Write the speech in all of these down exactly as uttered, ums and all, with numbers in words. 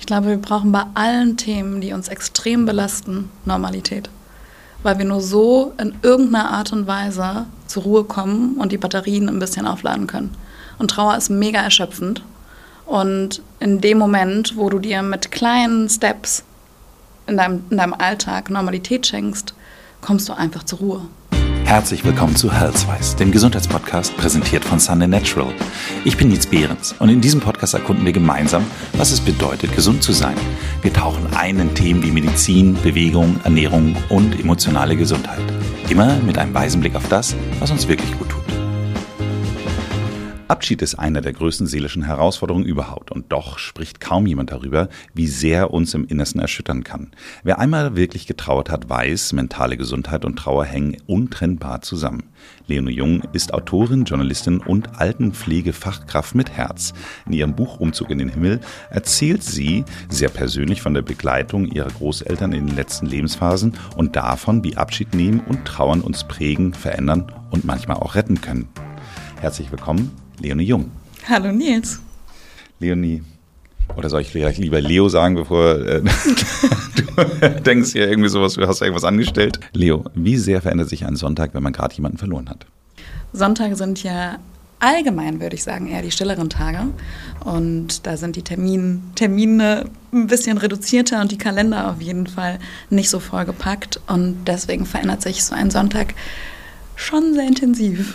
glaube, wir brauchen bei allen Themen, die uns extrem belasten, Normalität. Weil wir nur so in irgendeiner Art und Weise zur Ruhe kommen und die Batterien ein bisschen aufladen können. Und Trauer ist mega erschöpfend. Und in dem Moment, wo du dir mit kleinen Steps in deinem, in deinem Alltag Normalität schenkst, kommst du einfach zur Ruhe. Herzlich willkommen zu Healthwise, dem Gesundheitspodcast, präsentiert von Sunday Natural. Ich bin Nils Behrens und in diesem Podcast erkunden wir gemeinsam, was es bedeutet, gesund zu sein. Wir tauchen ein in Themen wie Medizin, Bewegung, Ernährung und emotionale Gesundheit. Immer mit einem weisen Blick auf das, was uns wirklich gut tut. Abschied ist eine der größten seelischen Herausforderungen überhaupt und doch spricht kaum jemand darüber, wie sehr uns im Innersten erschüttern kann. Wer einmal wirklich getrauert hat, weiß, mentale Gesundheit und Trauer hängen untrennbar zusammen. Leonie Jung ist Autorin, Journalistin und Altenpflegefachkraft mit Herz. In ihrem Buch Umzug in den Himmel erzählt sie sehr persönlich von der Begleitung ihrer Großeltern in den letzten Lebensphasen und davon, wie Abschied nehmen und Trauern uns prägen, verändern und manchmal auch retten können. Herzlich willkommen, Leonie Jung. Hallo Nils. Leonie, oder soll ich vielleicht lieber Leo sagen, bevor äh, du denkst ja irgendwie sowas, du hast irgendwas angestellt. Leo, wie sehr verändert sich ein Sonntag, wenn man gerade jemanden verloren hat? Sonntage sind ja allgemein, würde ich sagen, eher die stilleren Tage. Und da sind die Termin, Termine ein bisschen reduzierter und die Kalender auf jeden Fall nicht so vollgepackt. Und deswegen verändert sich so ein Sonntag schon sehr intensiv.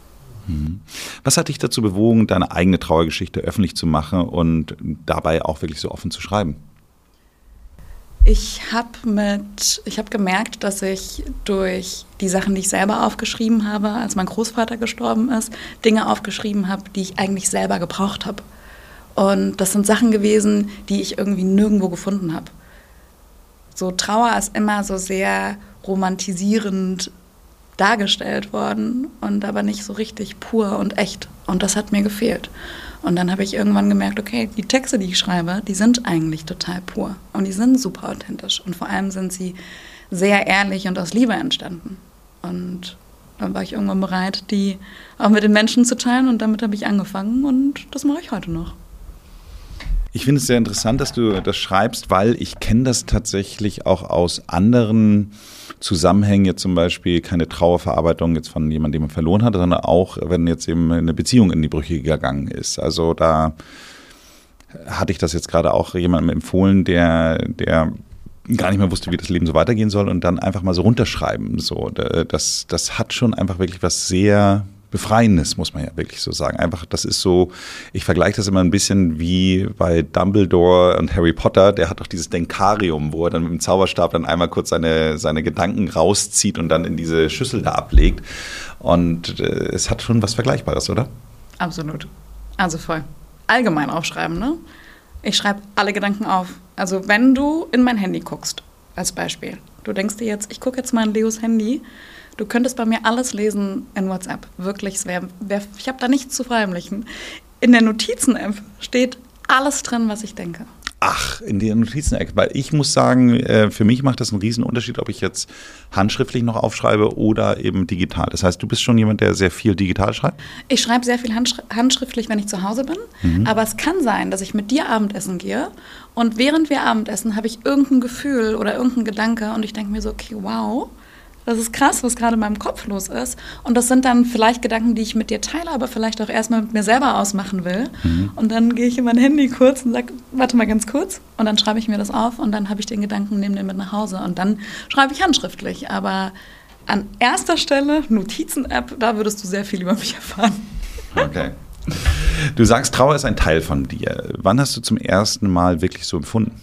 Was hat dich dazu bewogen, deine eigene Trauergeschichte öffentlich zu machen und dabei auch wirklich so offen zu schreiben? Ich habe mit, ich habe gemerkt, dass ich durch die Sachen, die ich selber aufgeschrieben habe, als mein Großvater gestorben ist, Dinge aufgeschrieben habe, die ich eigentlich selber gebraucht habe. Und das sind Sachen gewesen, die ich irgendwie nirgendwo gefunden habe. So Trauer ist immer so sehr romantisierend dargestellt worden und aber nicht so richtig pur und echt. Und das hat mir gefehlt. Und dann habe ich irgendwann gemerkt, okay, die Texte, die ich schreibe, die sind eigentlich total pur. Und die sind super authentisch. Und vor allem sind sie sehr ehrlich und aus Liebe entstanden. Und dann war ich irgendwann bereit, die auch mit den Menschen zu teilen. Und damit habe ich angefangen und das mache ich heute noch. Ich finde es sehr interessant, dass du das schreibst, weil ich kenne das tatsächlich auch aus anderen Zusammenhängen, jetzt zum Beispiel keine Trauerverarbeitung jetzt von jemandem, den man verloren hat, sondern auch, wenn jetzt eben eine Beziehung in die Brüche gegangen ist. Also da hatte ich das jetzt gerade auch jemandem empfohlen, der, der gar nicht mehr wusste, wie das Leben so weitergehen soll und dann einfach mal so runterschreiben. So, das, das hat schon einfach wirklich was sehr Befreiendes, muss man ja wirklich so sagen. Einfach, das ist so, ich vergleiche das immer ein bisschen wie bei Dumbledore und Harry Potter, der hat doch dieses Denkarium, wo er dann mit dem Zauberstab dann einmal kurz seine, seine Gedanken rauszieht und dann in diese Schüssel da ablegt. Und äh, es hat schon was Vergleichbares, oder? Absolut. Also voll. Allgemein aufschreiben, ne? Ich schreibe alle Gedanken auf. Also wenn du in mein Handy guckst, als Beispiel, du denkst dir jetzt, ich gucke jetzt mal in Leos Handy, du könntest bei mir alles lesen in WhatsApp. Wirklich, es wär, wär, ich habe da nichts zu verheimlichen. In der Notizen-App steht alles drin, was ich denke. Ach, in der Notizen-App. Weil ich muss sagen, für mich macht das einen riesen Unterschied, ob ich jetzt handschriftlich noch aufschreibe oder eben digital. Das heißt, du bist schon jemand, der sehr viel digital schreibt? Ich schreibe sehr viel handschri- handschriftlich, wenn ich zu Hause bin. Mhm. Aber es kann sein, dass ich mit dir Abendessen gehe und während wir Abendessen habe ich irgendein Gefühl oder irgendein Gedanke und ich denke mir so, okay, wow, das ist krass, was gerade in meinem Kopf los ist. Und das sind dann vielleicht Gedanken, die ich mit dir teile, aber vielleicht auch erstmal mit mir selber ausmachen will. Mhm. Und dann gehe ich in mein Handy kurz und sage, warte mal ganz kurz. Und dann schreibe ich mir das auf und dann habe ich den Gedanken, nehme den mit nach Hause. Und dann schreibe ich handschriftlich. Aber an erster Stelle, Notizen-App, da würdest du sehr viel über mich erfahren. Okay. Du sagst, Trauer ist ein Teil von dir. Wann hast du zum ersten Mal wirklich so empfunden?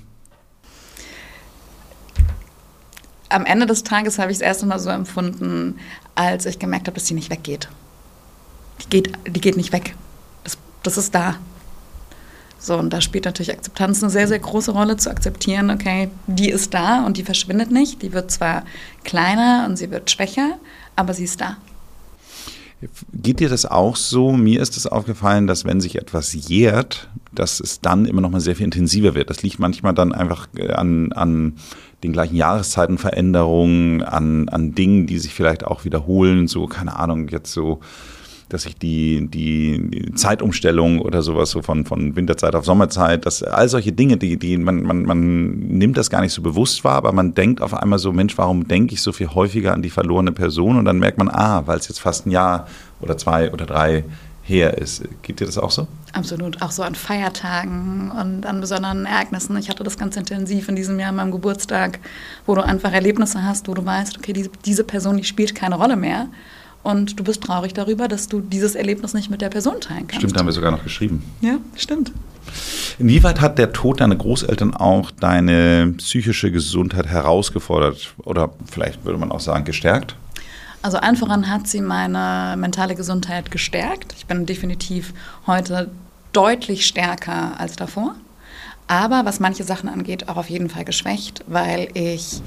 Am Ende des Tages habe ich das erste Mal so empfunden, als ich gemerkt habe, dass die nicht weggeht. Die geht, die geht nicht weg. Das, das ist da. So, und da spielt natürlich Akzeptanz eine sehr, sehr große Rolle, zu akzeptieren, okay, die ist da und die verschwindet nicht. Die wird zwar kleiner und sie wird schwächer, aber sie ist da. Geht dir das auch so? Mir ist es aufgefallen, dass wenn sich etwas jährt, dass es dann immer noch mal sehr viel intensiver wird. Das liegt manchmal dann einfach an, an den gleichen Jahreszeitenveränderungen, an, an Dingen, die sich vielleicht auch wiederholen. So, keine Ahnung, jetzt so dass ich die, die Zeitumstellung oder sowas so von, von Winterzeit auf Sommerzeit, dass all solche Dinge, die, die man, man, man nimmt das gar nicht so bewusst wahr, aber man denkt auf einmal so, Mensch, warum denke ich so viel häufiger an die verlorene Person? Und dann merkt man, ah, weil es jetzt fast ein Jahr oder zwei oder drei her ist. Geht dir das auch so? Absolut, auch so an Feiertagen und an besonderen Ereignissen. Ich hatte das ganz intensiv in diesem Jahr an meinem Geburtstag, wo du einfach Erlebnisse hast, wo du weißt, okay, diese, diese Person, die spielt keine Rolle mehr. Und du bist traurig darüber, dass du dieses Erlebnis nicht mit der Person teilen kannst. Stimmt, da haben wir sogar noch geschrieben. Ja, stimmt. Inwieweit hat der Tod deiner Großeltern auch deine psychische Gesundheit herausgefordert oder vielleicht würde man auch sagen gestärkt? Also allen voran hat sie meine mentale Gesundheit gestärkt. Ich bin definitiv heute deutlich stärker als davor. Aber was manche Sachen angeht, auch auf jeden Fall geschwächt, weil ich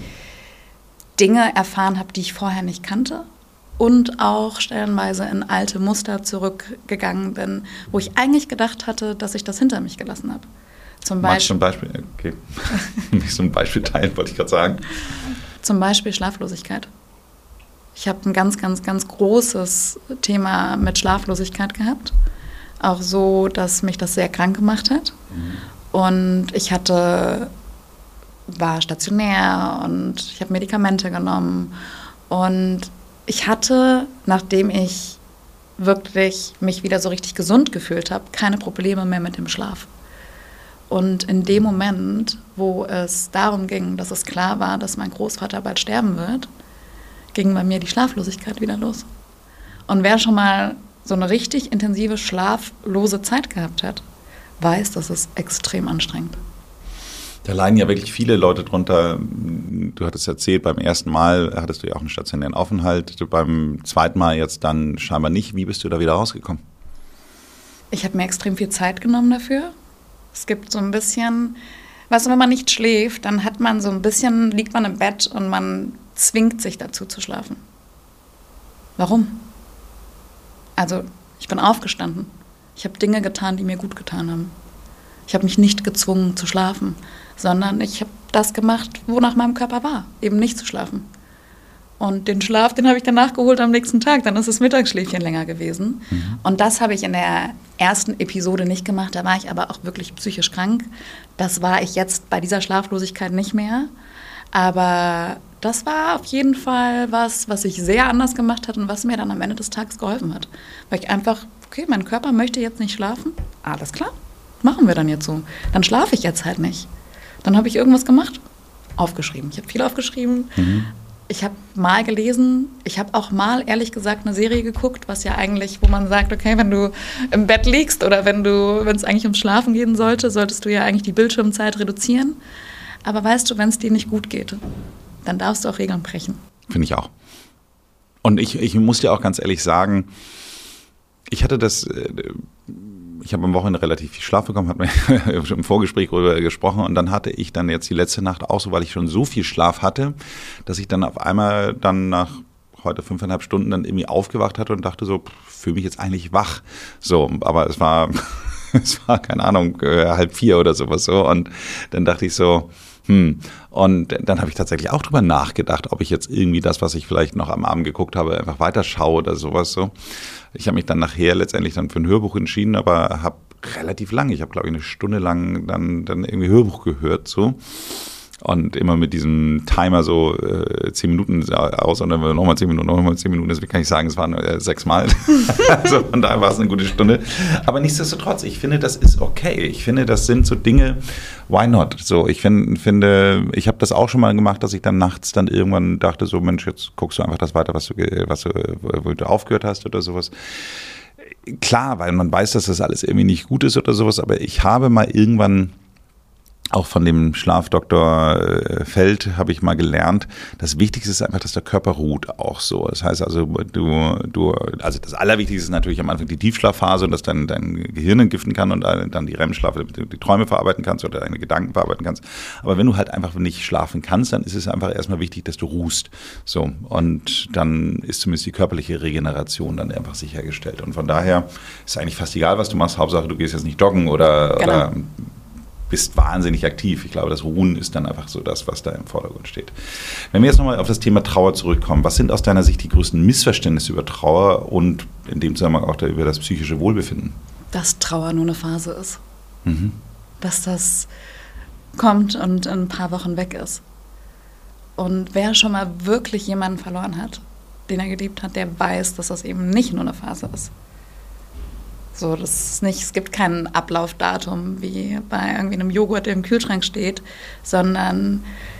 Dinge erfahren habe, die ich vorher nicht kannte. Und auch stellenweise in alte Muster zurückgegangen bin, wo ich eigentlich gedacht hatte, dass ich das hinter mich gelassen habe. Zum Magst du ein Beispiel? Okay. Nicht so ein Beispiel teilen, wollte ich gerade sagen. Zum Beispiel Schlaflosigkeit. Ich habe ein ganz, ganz, ganz großes Thema mit Schlaflosigkeit gehabt. Auch so, dass mich das sehr krank gemacht hat. Mhm. Und ich hatte, war stationär und ich habe Medikamente genommen. Und ich hatte, nachdem ich wirklich mich wieder so richtig gesund gefühlt habe, keine Probleme mehr mit dem Schlaf. Und in dem Moment, wo es darum ging, dass es klar war, dass mein Großvater bald sterben wird, ging bei mir die Schlaflosigkeit wieder los. Und wer schon mal so eine richtig intensive, schlaflose Zeit gehabt hat, weiß, dass es extrem anstrengend. Da leiden ja wirklich viele Leute drunter. Du hattest erzählt, beim ersten Mal hattest du ja auch einen stationären Aufenthalt. Beim zweiten Mal jetzt dann scheinbar nicht. Wie bist du da wieder rausgekommen? Ich habe mir extrem viel Zeit genommen dafür. Es gibt so ein bisschen, weißt du, wenn man nicht schläft, dann hat man so ein bisschen, liegt man im Bett und man zwingt sich dazu zu schlafen. Warum? Also, ich bin aufgestanden. Ich habe Dinge getan, die mir gut getan haben. Ich habe mich nicht gezwungen zu schlafen, sondern ich habe das gemacht, wonach meinem Körper war, eben nicht zu schlafen. Und den Schlaf, den habe ich dann nachgeholt am nächsten Tag, dann ist das Mittagsschläfchen länger gewesen. Mhm. Und das habe ich in der ersten Episode nicht gemacht, da war ich aber auch wirklich psychisch krank. Das war ich jetzt bei dieser Schlaflosigkeit nicht mehr. Aber das war auf jeden Fall was, was ich sehr anders gemacht hat und was mir dann am Ende des Tages geholfen hat. Weil ich einfach, okay, mein Körper möchte jetzt nicht schlafen, alles klar. Machen wir dann jetzt so. Dann schlafe ich jetzt halt nicht. Dann habe ich irgendwas gemacht, aufgeschrieben. Ich habe viel aufgeschrieben. Mhm. Ich habe mal gelesen. Ich habe auch mal, ehrlich gesagt, eine Serie geguckt, was ja eigentlich, wo man sagt, okay, wenn du im Bett liegst oder wenn du, wenn es eigentlich ums Schlafen gehen sollte, solltest du ja eigentlich die Bildschirmzeit reduzieren. Aber weißt du, wenn es dir nicht gut geht, dann darfst du auch Regeln brechen. Finde ich auch. Und ich, ich muss dir auch ganz ehrlich sagen, ich hatte das... Ich habe am Wochenende relativ viel Schlaf bekommen, hat mir schon im Vorgespräch darüber gesprochen und dann hatte ich dann jetzt die letzte Nacht auch so, weil ich schon so viel Schlaf hatte, dass ich dann auf einmal dann nach heute fünfeinhalb Stunden dann irgendwie aufgewacht hatte und dachte so, fühle mich jetzt eigentlich wach. So, aber es war, es war, keine Ahnung, halb vier oder sowas so und dann dachte ich so, Hm. Und dann habe ich tatsächlich auch drüber nachgedacht, ob ich jetzt irgendwie das, was ich vielleicht noch am Abend geguckt habe, einfach weiterschaue oder sowas so. Ich habe mich dann nachher letztendlich dann für ein Hörbuch entschieden, aber habe relativ lange, ich habe glaube ich eine Stunde lang dann, dann irgendwie Hörbuch gehört so. Und immer mit diesem Timer so äh, zehn Minuten aus und dann nochmal zehn Minuten, nochmal zehn Minuten. Deswegen kann ich sagen, es waren äh, sechs Mal. Also von daher war es eine gute Stunde. Aber nichtsdestotrotz, ich finde, das ist okay. Ich finde, das sind so Dinge, why not? So, ich find, finde, ich habe das auch schon mal gemacht, dass ich dann nachts dann irgendwann dachte, so Mensch, jetzt guckst du einfach das weiter, was du, was du, wo du aufgehört hast oder sowas. Klar, weil man weiß, dass das alles irgendwie nicht gut ist oder sowas, aber ich habe mal irgendwann auch von dem Schlafdoktor Feld habe ich mal gelernt, das Wichtigste ist einfach, dass der Körper ruht auch so. Das heißt also, du, du, also das Allerwichtigste ist natürlich am Anfang die Tiefschlafphase und dass dann dein Gehirn entgiften kann und dann die R E M-Schlaf, damit du die Träume verarbeiten kannst oder deine Gedanken verarbeiten kannst. Aber wenn du halt einfach nicht schlafen kannst, dann ist es einfach erstmal wichtig, dass du ruhst. So. Und dann ist zumindest die körperliche Regeneration dann einfach sichergestellt. Und von daher ist eigentlich fast egal, was du machst. Hauptsache, du gehst jetzt nicht joggen oder, genau. oder bist wahnsinnig aktiv. Ich glaube, das Ruhen ist dann einfach so das, was da im Vordergrund steht. Wenn wir jetzt nochmal auf das Thema Trauer zurückkommen, was sind aus deiner Sicht die größten Missverständnisse über Trauer und in dem Zusammenhang auch da über das psychische Wohlbefinden? Dass Trauer nur eine Phase ist. Mhm. Dass das kommt und in ein paar Wochen weg ist. Und wer schon mal wirklich jemanden verloren hat, den er geliebt hat, der weiß, dass das eben nicht nur eine Phase ist. So, das ist nicht, es gibt kein Ablaufdatum wie bei irgendwie einem Joghurt, der im Kühlschrank steht, sondern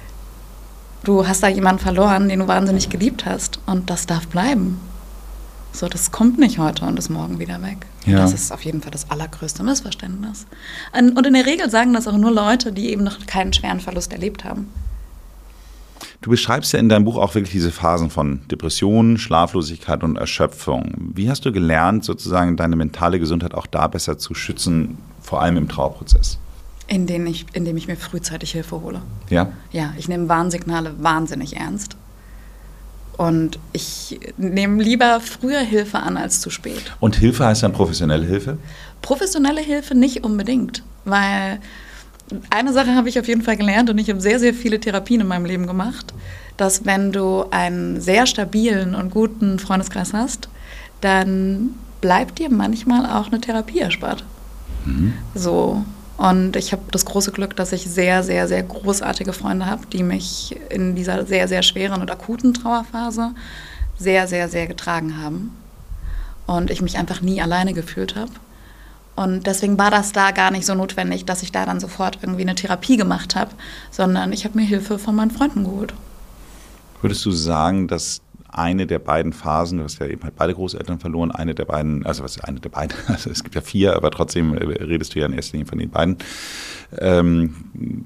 du hast da jemanden verloren, den du wahnsinnig geliebt hast und das darf bleiben. So, das kommt nicht heute und ist morgen wieder weg. Ja. Das ist auf jeden Fall das allergrößte Missverständnis. Und in der Regel sagen das auch nur Leute, die eben noch keinen schweren Verlust erlebt haben. Du beschreibst ja in deinem Buch auch wirklich diese Phasen von Depressionen, Schlaflosigkeit und Erschöpfung. Wie hast du gelernt, sozusagen deine mentale Gesundheit auch da besser zu schützen, vor allem im Trauerprozess? Indem ich, indem ich mir frühzeitig Hilfe hole. Ja? Ja, ich nehme Warnsignale wahnsinnig ernst. Und ich nehme lieber früher Hilfe an als zu spät. Und Hilfe heißt dann professionelle Hilfe? Professionelle Hilfe nicht unbedingt, weil eine Sache habe ich auf jeden Fall gelernt und ich habe sehr, sehr viele Therapien in meinem Leben gemacht, dass wenn du einen sehr stabilen und guten Freundeskreis hast, dann bleibt dir manchmal auch eine Therapie erspart. Mhm. So. Und ich habe das große Glück, dass ich sehr, sehr, sehr großartige Freunde habe, die mich in dieser sehr, sehr schweren und akuten Trauerphase sehr, sehr, sehr getragen haben. Und ich mich einfach nie alleine gefühlt habe. Und deswegen war das da gar nicht so notwendig, dass ich da dann sofort irgendwie eine Therapie gemacht habe, sondern ich habe mir Hilfe von meinen Freunden geholt. Würdest du sagen, dass eine der beiden Phasen, du hast ja eben halt beide Großeltern verloren, eine der beiden, also was eine der beiden, also es gibt ja vier, aber trotzdem redest du ja in erster Linie von den beiden, ähm,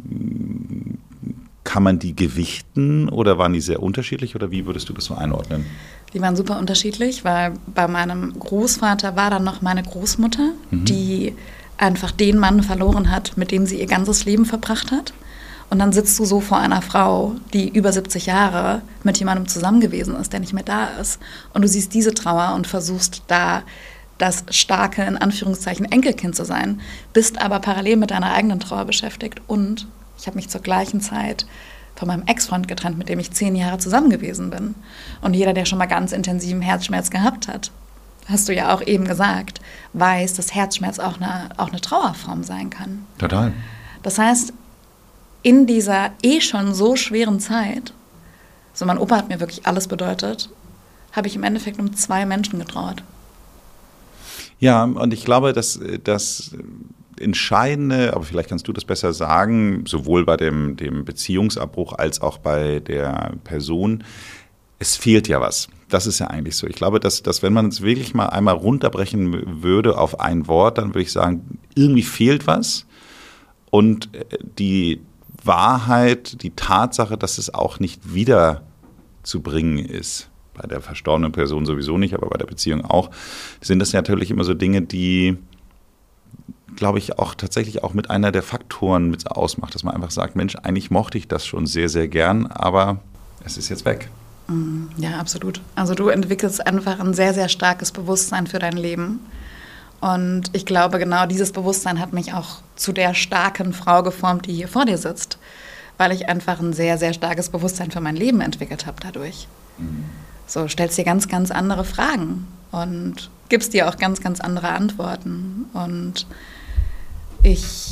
kann man die gewichten oder waren die sehr unterschiedlich oder wie würdest du das so einordnen? Die waren super unterschiedlich, weil bei meinem Großvater war dann noch meine Großmutter, mhm. die einfach den Mann verloren hat, mit dem sie ihr ganzes Leben verbracht hat. Und dann sitzt du so vor einer Frau, die über siebzig Jahre mit jemandem zusammen gewesen ist, der nicht mehr da ist. Und du siehst diese Trauer und versuchst da das starke, in Anführungszeichen, Enkelkind zu sein, bist aber parallel mit deiner eigenen Trauer beschäftigt. Und ich habe mich zur gleichen Zeit von meinem Ex-Freund getrennt, mit dem ich zehn Jahre zusammen gewesen bin. Und jeder, der schon mal ganz intensiven Herzschmerz gehabt hat, hast du ja auch eben gesagt, weiß, dass Herzschmerz auch eine, auch eine Trauerform sein kann. Total. Das heißt, in dieser eh schon so schweren Zeit, so mein Opa hat mir wirklich alles bedeutet, habe ich im Endeffekt um zwei Menschen getrauert. Ja, und ich glaube, dass das Entscheidende, aber vielleicht kannst du das besser sagen, sowohl bei dem, dem Beziehungsabbruch als auch bei der Person, es fehlt ja was. Das ist ja eigentlich so. Ich glaube, dass, dass wenn man es wirklich mal einmal runterbrechen würde auf ein Wort, dann würde ich sagen, irgendwie fehlt was. Und die Wahrheit, die Tatsache, dass es auch nicht wiederzubringen ist, bei der verstorbenen Person sowieso nicht, aber bei der Beziehung auch, sind das natürlich immer so Dinge, die, glaube ich, auch tatsächlich auch mit einer der Faktoren mit ausmacht, dass man einfach sagt, Mensch, eigentlich mochte ich das schon sehr, sehr gern, aber es ist jetzt weg. Ja, absolut. Also du entwickelst einfach ein sehr, sehr starkes Bewusstsein für dein Leben. Und ich glaube, genau dieses Bewusstsein hat mich auch zu der starken Frau geformt, die hier vor dir sitzt, weil ich einfach ein sehr, sehr starkes Bewusstsein für mein Leben entwickelt habe dadurch. Mhm. So stellst dir ganz, ganz andere Fragen und gibst dir auch ganz, ganz andere Antworten. Und ich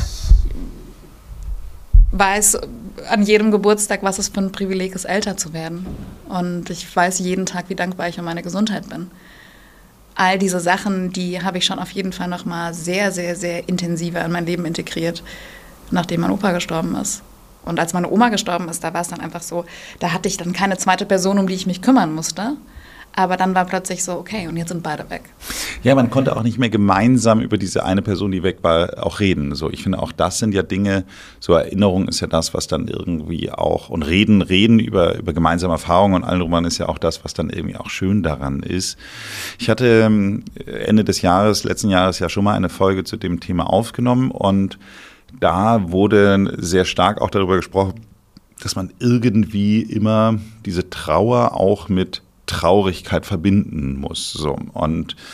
weiß an jedem Geburtstag, was es für ein Privileg ist, älter zu werden. Und ich weiß jeden Tag, wie dankbar ich um meine Gesundheit bin. All diese Sachen, die habe ich schon auf jeden Fall noch mal sehr, sehr, sehr intensiver in mein Leben integriert, nachdem mein Opa gestorben ist. Und als meine Oma gestorben ist, da war es dann einfach so, da hatte ich dann keine zweite Person, um die ich mich kümmern musste. Aber dann war plötzlich so, okay, und jetzt sind beide weg. Ja, man konnte auch nicht mehr gemeinsam über diese eine Person, die weg war, auch reden. So, ich finde, auch das sind ja Dinge, so Erinnerung ist ja das, was dann irgendwie auch, und reden, reden über, über gemeinsame Erfahrungen und allem drum ist ja auch das, was dann irgendwie auch schön daran ist. Ich hatte Ende des Jahres, letzten Jahres ja schon mal eine Folge zu dem Thema aufgenommen und da wurde sehr stark auch darüber gesprochen, dass man irgendwie immer diese Trauer auch mit Traurigkeit verbinden muss. So. Und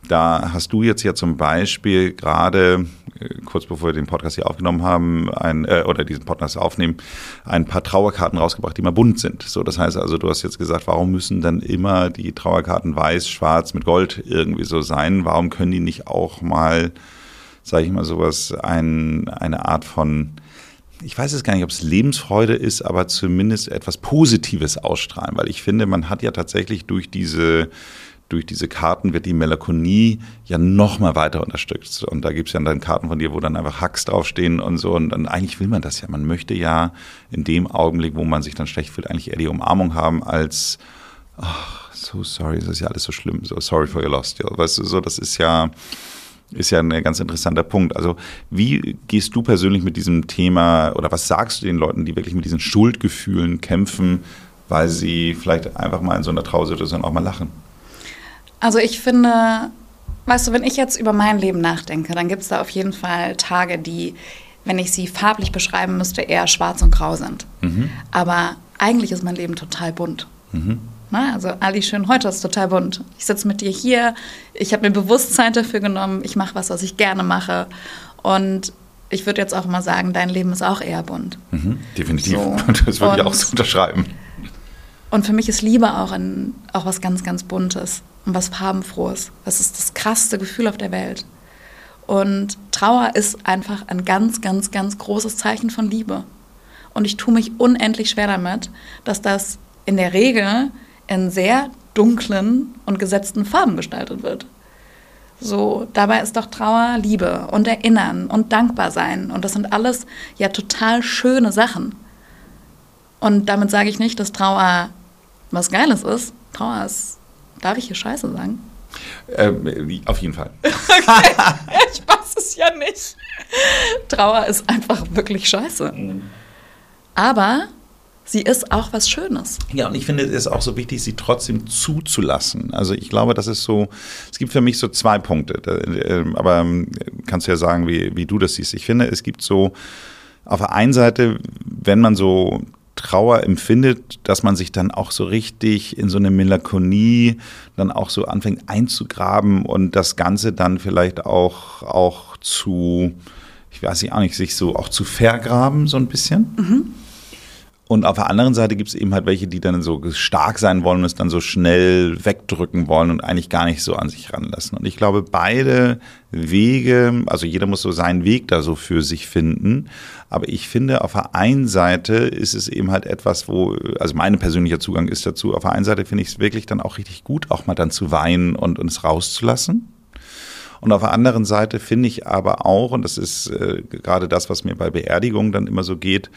da hast du jetzt ja zum Beispiel gerade, äh, kurz bevor wir den Podcast hier aufgenommen haben, ein, äh, oder diesen Podcast aufnehmen, ein paar Trauerkarten rausgebracht, die mal bunt sind. So, das heißt also, du hast jetzt gesagt, warum müssen dann immer die Trauerkarten weiß, schwarz mit Gold irgendwie so sein? Warum können die nicht auch mal, sage ich mal sowas, ein, eine Art von, ich weiß jetzt gar nicht, ob es Lebensfreude ist, aber zumindest etwas Positives ausstrahlen, weil ich finde, man hat ja tatsächlich durch diese, durch diese Karten wird die Melancholie ja noch mal weiter unterstützt. Und da gibt es ja dann Karten von dir, wo dann einfach Hacks draufstehen und so. Und dann eigentlich will man das ja. Man möchte ja in dem Augenblick, wo man sich dann schlecht fühlt, eigentlich eher die Umarmung haben als, ach, so sorry, das ist ja alles so schlimm, so sorry for your loss. Weißt du, so, das ist ja... Ist ja ein ganz interessanter Punkt. Also wie gehst du persönlich mit diesem Thema oder was sagst du den Leuten, die wirklich mit diesen Schuldgefühlen kämpfen, weil sie vielleicht einfach mal in so einer Trauersituation auch mal lachen? Also ich finde, weißt du, wenn ich jetzt über mein Leben nachdenke, dann gibt es da auf jeden Fall Tage, die, wenn ich sie farblich beschreiben müsste, eher schwarz und grau sind. Mhm. Aber eigentlich ist mein Leben total bunt. Mhm. Na, also Ali, schön, heute ist total bunt. Ich sitze mit dir hier, ich habe mir Bewusstsein dafür genommen, ich mache was, was ich gerne mache. Und ich würde jetzt auch mal sagen, dein Leben ist auch eher bunt. Mhm, definitiv, so. Das würde ich auch so unterschreiben. Und für mich ist Liebe auch, ein, auch was ganz, ganz Buntes und was Farbenfrohes. Das ist das krasseste Gefühl auf der Welt. Und Trauer ist einfach ein ganz, ganz, ganz großes Zeichen von Liebe. Und ich tue mich unendlich schwer damit, dass das in der Regel in sehr dunklen und gesetzten Farben gestaltet wird. So, dabei ist doch Trauer Liebe und Erinnern und dankbar sein. Und das sind alles ja total schöne Sachen. Und damit sage ich nicht, dass Trauer was Geiles ist. Trauer ist, darf ich hier Scheiße sagen? Ähm, auf jeden Fall. Okay, ich weiß es ja nicht. Trauer ist einfach wirklich scheiße. Mhm. Aber sie ist auch was Schönes. Ja, und ich finde es ist auch so wichtig, sie trotzdem zuzulassen. Also ich glaube, das ist so, es gibt für mich so zwei Punkte, aber kannst du ja sagen, wie, wie du das siehst. Ich finde, es gibt so auf der einen Seite, wenn man so Trauer empfindet, dass man sich dann auch so richtig in so eine Melancholie dann auch so anfängt einzugraben und das Ganze dann vielleicht auch, auch zu, ich weiß nicht auch nicht, sich so auch zu vergraben so ein bisschen. Mhm. Und auf der anderen Seite gibt es eben halt welche, die dann so stark sein wollen und es dann so schnell wegdrücken wollen und eigentlich gar nicht so an sich ranlassen. Und ich glaube, beide Wege, also jeder muss so seinen Weg da so für sich finden. Aber ich finde, auf der einen Seite ist es eben halt etwas, wo, also mein persönlicher Zugang ist dazu, auf der einen Seite finde ich es wirklich dann auch richtig gut, auch mal dann zu weinen und, und es rauszulassen. Und auf der anderen Seite finde ich aber auch, und das ist äh, gerade das, was mir bei Beerdigungen dann immer so geht,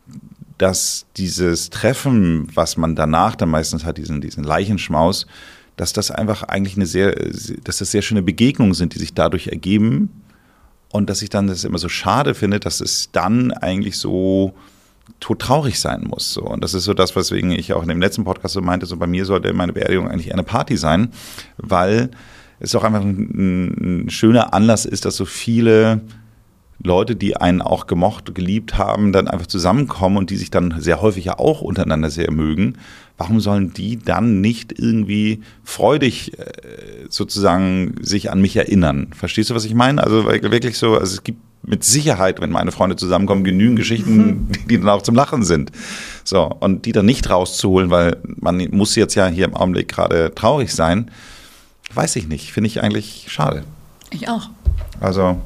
dass dieses Treffen, was man danach dann meistens hat, diesen, diesen Leichenschmaus, dass das einfach eigentlich eine sehr, dass das sehr schöne Begegnungen sind, die sich dadurch ergeben. Und dass ich dann das immer so schade finde, dass es dann eigentlich so todtraurig sein muss. So. Und das ist so das, weswegen ich auch in dem letzten Podcast so meinte, so bei mir sollte meine Beerdigung eigentlich eine Party sein, weil es auch einfach ein, ein schöner Anlass ist, dass so viele Leute, die einen auch gemocht, geliebt haben, dann einfach zusammenkommen und die sich dann sehr häufig ja auch untereinander sehr mögen. Warum sollen die dann nicht irgendwie freudig äh, sozusagen sich an mich erinnern? Verstehst du, was ich meine? Also wirklich so, also es gibt mit Sicherheit, wenn meine Freunde zusammenkommen, genügend Geschichten, mhm. die, die dann auch zum Lachen sind. So, und die dann nicht rauszuholen, weil man muss jetzt ja hier im Augenblick gerade traurig sein, weiß ich nicht. Finde ich eigentlich schade. Ich auch. Also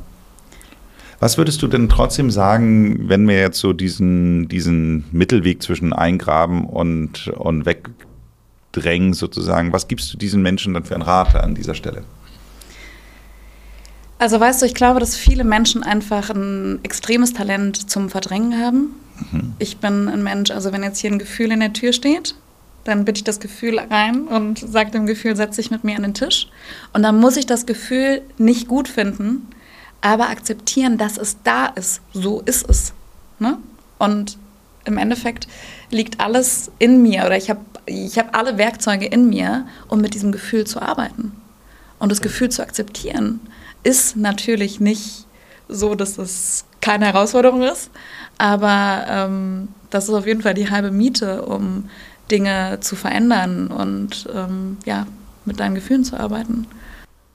was würdest du denn trotzdem sagen, wenn wir jetzt so diesen, diesen Mittelweg zwischen Eingraben und, und Wegdrängen sozusagen, was gibst du diesen Menschen dann für einen Rat an dieser Stelle? Also weißt du, ich glaube, dass viele Menschen einfach ein extremes Talent zum Verdrängen haben. Mhm. Ich bin ein Mensch, also wenn jetzt hier ein Gefühl in der Tür steht, dann bitte ich das Gefühl rein und sage dem Gefühl, setz dich mit mir an den Tisch. Und dann muss ich das Gefühl nicht gut finden, aber akzeptieren, dass es da ist. So ist es. Ne? Und im Endeffekt liegt alles in mir oder ich habe ich hab alle Werkzeuge in mir, um mit diesem Gefühl zu arbeiten. Und das Gefühl zu akzeptieren ist natürlich nicht so, dass es keine Herausforderung ist, aber ähm, das ist auf jeden Fall die halbe Miete, um Dinge zu verändern und ähm, ja, mit deinen Gefühlen zu arbeiten.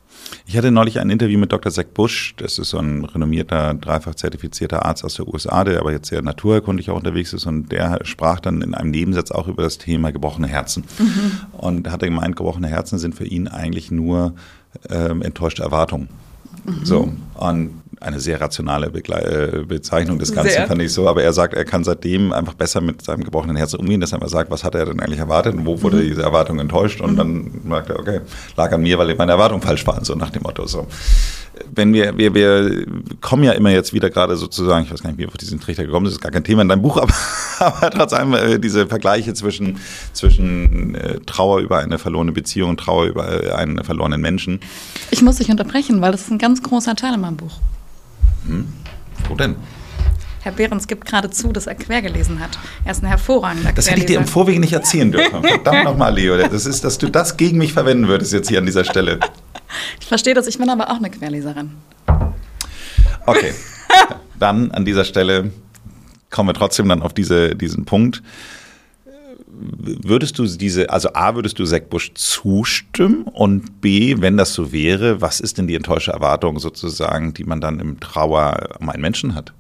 Ich hatte neulich ein Interview mit Doktor Zach Bush, das ist so ein renommierter, dreifach zertifizierter Arzt aus der U S A, der aber jetzt sehr naturerkundlich auch unterwegs ist und der sprach dann in einem Nebensatz auch über das Thema gebrochene Herzen. Mhm. Und hatte gemeint, gebrochene Herzen sind für ihn eigentlich nur ähm, enttäuschte Erwartungen. Mhm. So, und eine sehr rationale Begle- Bezeichnung des Ganzen, sehr. Fand ich so. Aber er sagt, er kann seitdem einfach besser mit seinem gebrochenen Herzen umgehen, dass er einfach sagt, was hat er denn eigentlich erwartet und wo wurde mhm. diese Erwartung enttäuscht. Und mhm. dann sagt er, okay, lag an mir, weil meine Erwartungen falsch waren, so nach dem Motto. So. Wenn wir, wir, wir kommen ja immer jetzt wieder gerade sozusagen, ich weiß gar nicht, wie wir auf diesen Trichter gekommen sind, das ist gar kein Thema in deinem Buch, aber, aber trotzdem äh, diese Vergleiche zwischen, zwischen äh, Trauer über eine verlorene Beziehung und Trauer über einen verlorenen Menschen. Ich muss dich unterbrechen, weil das ist ein ganz großer Teil in meinem Buch. Hm? Wo denn? Herr Behrens gibt gerade zu, dass er quer gelesen hat. Er ist ein hervorragender Querleser. Das hätte ich dir im Vorwege nicht erzählen dürfen. Verdammt nochmal, Leo. Das ist, dass du das gegen mich verwenden würdest jetzt hier an dieser Stelle. Ich verstehe das, ich bin aber auch eine Querleserin. Okay, dann an dieser Stelle kommen wir trotzdem dann auf diese, diesen Punkt. Würdest du diese, also A, würdest du Zach Bush zustimmen und B, wenn das so wäre, was ist denn die enttäuschte Erwartung sozusagen, die man dann im Trauer um einen Menschen hat?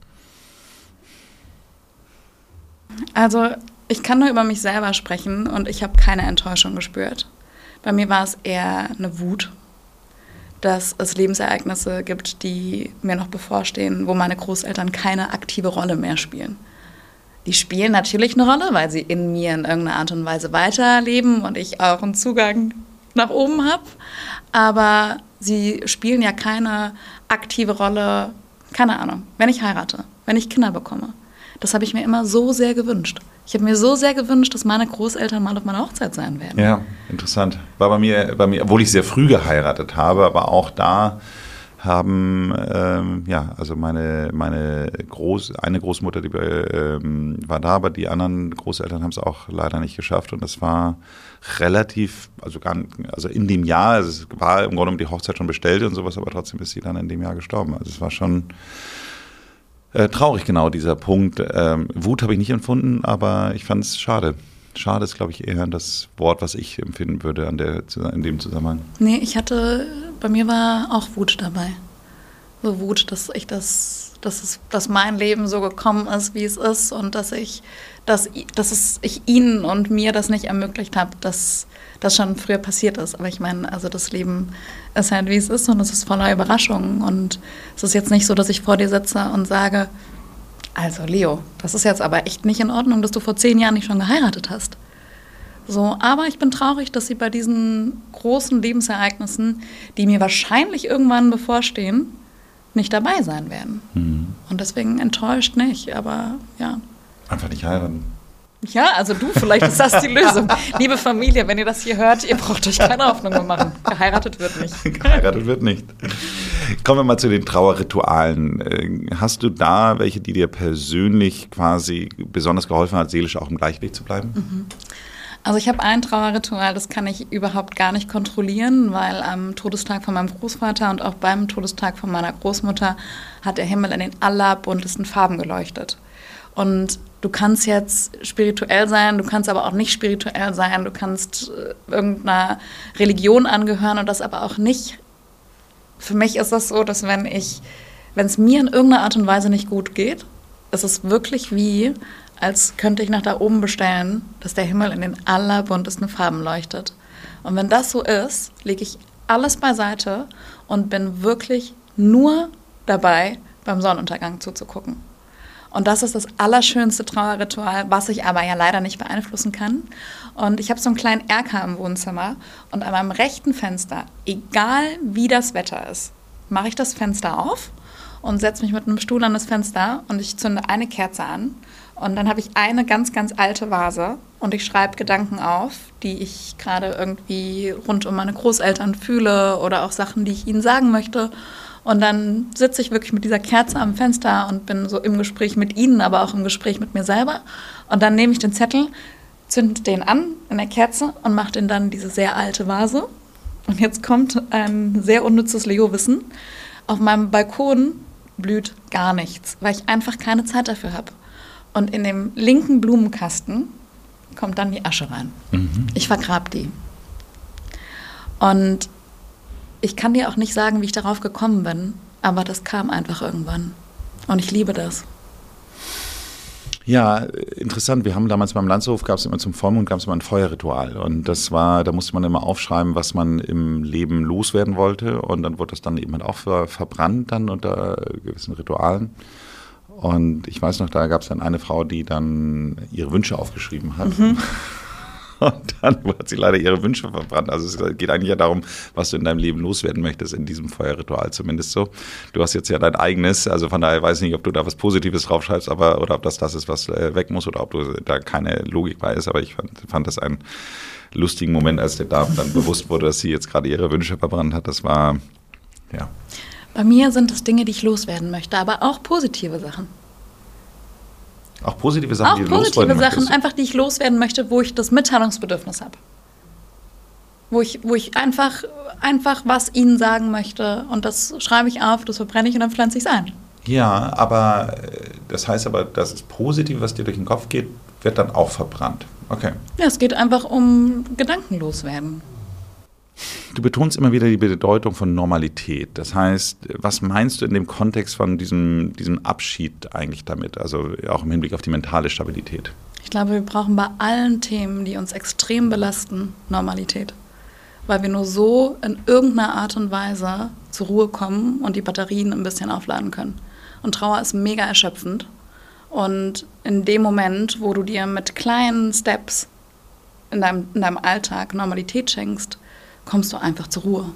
Also ich kann nur über mich selber sprechen und ich habe keine Enttäuschung gespürt. Bei mir war es eher eine Wut, dass es Lebensereignisse gibt, die mir noch bevorstehen, wo meine Großeltern keine aktive Rolle mehr spielen. Die spielen natürlich eine Rolle, weil sie in mir in irgendeiner Art und Weise weiterleben und ich auch einen Zugang nach oben habe. Aber sie spielen ja keine aktive Rolle, keine Ahnung, wenn ich heirate, wenn ich Kinder bekomme. Das habe ich mir immer so sehr gewünscht. Ich habe mir so sehr gewünscht, dass meine Großeltern mal auf meiner Hochzeit sein werden. Ja, interessant. War bei mir, bei mir, obwohl ich sehr früh geheiratet habe, aber auch da haben, ähm, ja, also meine, meine Groß, eine Großmutter, die ähm, war da, aber die anderen Großeltern haben es auch leider nicht geschafft und das war relativ, also gar nicht, also in dem Jahr, also es war im Grunde genommen die Hochzeit schon bestellt und sowas, aber trotzdem ist sie dann in dem Jahr gestorben. Also es war schon äh, traurig, genau dieser Punkt. Ähm, Wut habe ich nicht empfunden, aber ich fand es schade. Schade ist, glaube ich, eher das Wort, was ich empfinden würde an der, in dem Zusammenhang. Nee, ich hatte, bei mir war auch Wut dabei. So Wut, dass ich das, dass es, dass mein Leben so gekommen ist, wie es ist und dass ich, dass, dass es, ich ihnen und mir das nicht ermöglicht habe, dass das schon früher passiert ist. Aber ich meine, also das Leben ist halt, wie es ist und es ist voller Überraschungen und es ist jetzt nicht so, dass ich vor dir sitze und sage, also Leo, das ist jetzt aber echt nicht in Ordnung, dass du vor zehn Jahren nicht schon geheiratet hast. So, aber ich bin traurig, dass sie bei diesen großen Lebensereignissen, die mir wahrscheinlich irgendwann bevorstehen, nicht dabei sein werden. Mhm. Und deswegen enttäuscht nicht, aber ja. Einfach nicht heiraten. Ja, also du, vielleicht ist das die Lösung. Liebe Familie, wenn ihr das hier hört, ihr braucht euch keine Hoffnung mehr machen. Geheiratet wird nicht. Geheiratet wird nicht. Kommen wir mal zu den Trauerritualen. Hast du da welche, die dir persönlich quasi besonders geholfen hat, seelisch auch im Gleichgewicht zu bleiben? Mhm. Also ich habe ein Trauerritual, das kann ich überhaupt gar nicht kontrollieren, weil am Todestag von meinem Großvater und auch beim Todestag von meiner Großmutter hat der Himmel in den allerbuntesten Farben geleuchtet. Und du kannst jetzt spirituell sein, du kannst aber auch nicht spirituell sein, du kannst äh, irgendeiner Religion angehören und das aber auch nicht. Für mich ist das so, dass wenn ich, wenn es mir in irgendeiner Art und Weise nicht gut geht, ist es wirklich wie, als könnte ich nach da oben bestellen, dass der Himmel in den allerbuntesten Farben leuchtet. Und wenn das so ist, lege ich alles beiseite und bin wirklich nur dabei, beim Sonnenuntergang zuzugucken. Und das ist das allerschönste Trauerritual, was ich aber ja leider nicht beeinflussen kann. Und ich habe so einen kleinen Erker im Wohnzimmer und an meinem rechten Fenster, egal wie das Wetter ist, mache ich das Fenster auf und setze mich mit einem Stuhl an das Fenster und ich zünde eine Kerze an. Und dann habe ich eine ganz, ganz alte Vase und ich schreibe Gedanken auf, die ich gerade irgendwie rund um meine Großeltern fühle oder auch Sachen, die ich ihnen sagen möchte. Und dann sitze ich wirklich mit dieser Kerze am Fenster und bin so im Gespräch mit ihnen, aber auch im Gespräch mit mir selber. Und dann nehme ich den Zettel, zünde den an in der Kerze und mache den dann in diese sehr alte Vase. Und jetzt kommt ein sehr unnützes Leo-Wissen. Auf meinem Balkon blüht gar nichts, weil ich einfach keine Zeit dafür habe. Und in dem linken Blumenkasten kommt dann die Asche rein. Mhm. Ich vergrab die. Und ich kann dir auch nicht sagen, wie ich darauf gekommen bin, aber das kam einfach irgendwann. Und ich liebe das. Ja, interessant. Wir haben damals beim Landshof, gab es immer zum Vollmond, gab es immer ein Feuerritual. Und das war, da musste man immer aufschreiben, was man im Leben loswerden wollte. Und dann wurde das dann eben auch ver, verbrannt dann unter gewissen Ritualen. Und ich weiß noch, da gab es dann eine Frau, die dann ihre Wünsche aufgeschrieben hat. Mhm. Und dann hat sie leider ihre Wünsche verbrannt. Also es geht eigentlich ja darum, was du in deinem Leben loswerden möchtest, in diesem Feuerritual zumindest so. Du hast jetzt ja dein eigenes, also von daher weiß ich nicht, ob du da was Positives draufschreibst, aber oder ob das das ist, was äh, weg muss oder ob du da keine Logik bei ist. Aber ich fand, fand das einen lustigen Moment, als der Dame dann bewusst wurde, dass sie jetzt gerade ihre Wünsche verbrannt hat. Das war, ja. Bei mir sind es Dinge, die ich loswerden möchte, aber auch positive Sachen. Auch positive Sachen, auch die du positive loswerden Sachen, möchtest. Einfach die ich loswerden möchte, wo ich das Mitteilungsbedürfnis habe. Wo ich, wo ich einfach, einfach was ihnen sagen möchte und das schreibe ich auf, das verbrenne ich und dann pflanze ich es ein. Ja, aber das heißt aber, dass das Positive, was dir durch den Kopf geht, wird dann auch verbrannt. Okay. Ja, es geht einfach um Gedanken loswerden. Du betonst immer wieder die Bedeutung von Normalität. Das heißt, was meinst du in dem Kontext von diesem, diesem Abschied eigentlich damit? Also auch im Hinblick auf die mentale Stabilität. Ich glaube, wir brauchen bei allen Themen, die uns extrem belasten, Normalität. Weil wir nur so in irgendeiner Art und Weise zur Ruhe kommen und die Batterien ein bisschen aufladen können. Und Trauer ist mega erschöpfend. Und in dem Moment, wo du dir mit kleinen Steps in deinem, in deinem Alltag Normalität schenkst, kommst du einfach zur Ruhe.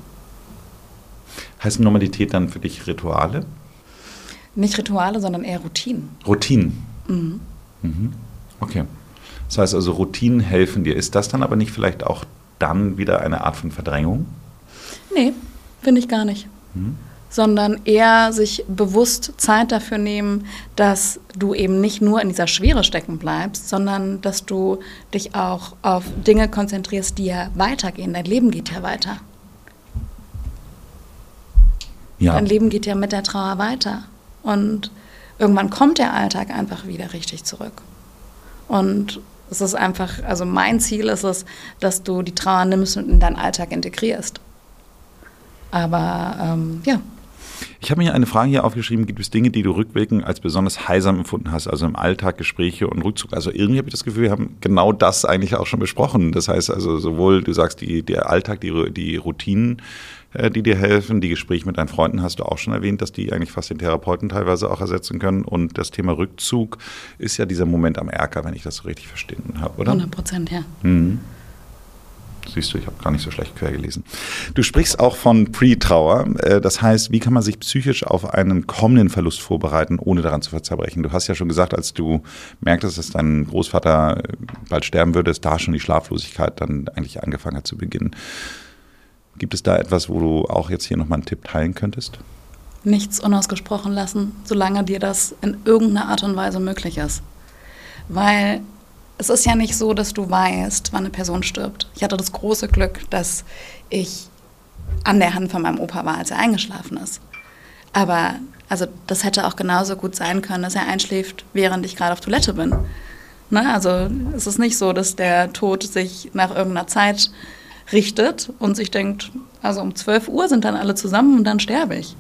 Heißt Normalität dann für dich Rituale? Nicht Rituale, sondern eher Routinen. Routinen? Mhm. Mhm. Okay. Das heißt also, Routinen helfen dir. Ist das dann aber nicht vielleicht auch dann wieder eine Art von Verdrängung? Nee, finde ich gar nicht. Mhm. Sondern eher sich bewusst Zeit dafür nehmen, dass du eben nicht nur in dieser Schwere stecken bleibst, sondern dass du dich auch auf Dinge konzentrierst, die ja weitergehen. Dein Leben geht ja weiter. Ja. Dein Leben geht ja mit der Trauer weiter. Und irgendwann kommt der Alltag einfach wieder richtig zurück. Und es ist einfach, also mein Ziel ist es, dass du die Trauer nimmst und in deinen Alltag integrierst. Aber ähm, ja. Ich habe mir eine Frage hier aufgeschrieben, gibt es Dinge, die du rückwirkend als besonders heilsam empfunden hast, also im Alltag, Gespräche und Rückzug? Also irgendwie habe ich das Gefühl, wir haben genau das eigentlich auch schon besprochen. Das heißt also sowohl, du sagst, die, der Alltag, die, die Routinen, äh, die dir helfen, die Gespräche mit deinen Freunden hast du auch schon erwähnt, dass die eigentlich fast den Therapeuten teilweise auch ersetzen können. Und das Thema Rückzug ist ja dieser Moment am Erker, wenn ich das so richtig verstanden habe, oder? hundert Prozent, ja. Mhm. Siehst du, ich habe gar nicht so schlecht quer gelesen. Du sprichst auch von Pre-Trauer. Das heißt, wie kann man sich psychisch auf einen kommenden Verlust vorbereiten, ohne daran zu zerbrechen? Du hast ja schon gesagt, als du merktest, dass dein Großvater bald sterben würde, ist da schon die Schlaflosigkeit dann eigentlich angefangen hat zu beginnen. Gibt es da etwas, wo du auch jetzt hier nochmal einen Tipp teilen könntest? Nichts unausgesprochen lassen, solange dir das in irgendeiner Art und Weise möglich ist. Weil es ist ja nicht so, dass du weißt, wann eine Person stirbt. Ich hatte das große Glück, dass ich an der Hand von meinem Opa war, als er eingeschlafen ist. Aber also das hätte auch genauso gut sein können, dass er einschläft, während ich gerade auf Toilette bin. Ne? Also es ist nicht so, dass der Tod sich nach irgendeiner Zeit richtet und sich denkt, also um zwölf Uhr sind dann alle zusammen und dann sterbe ich.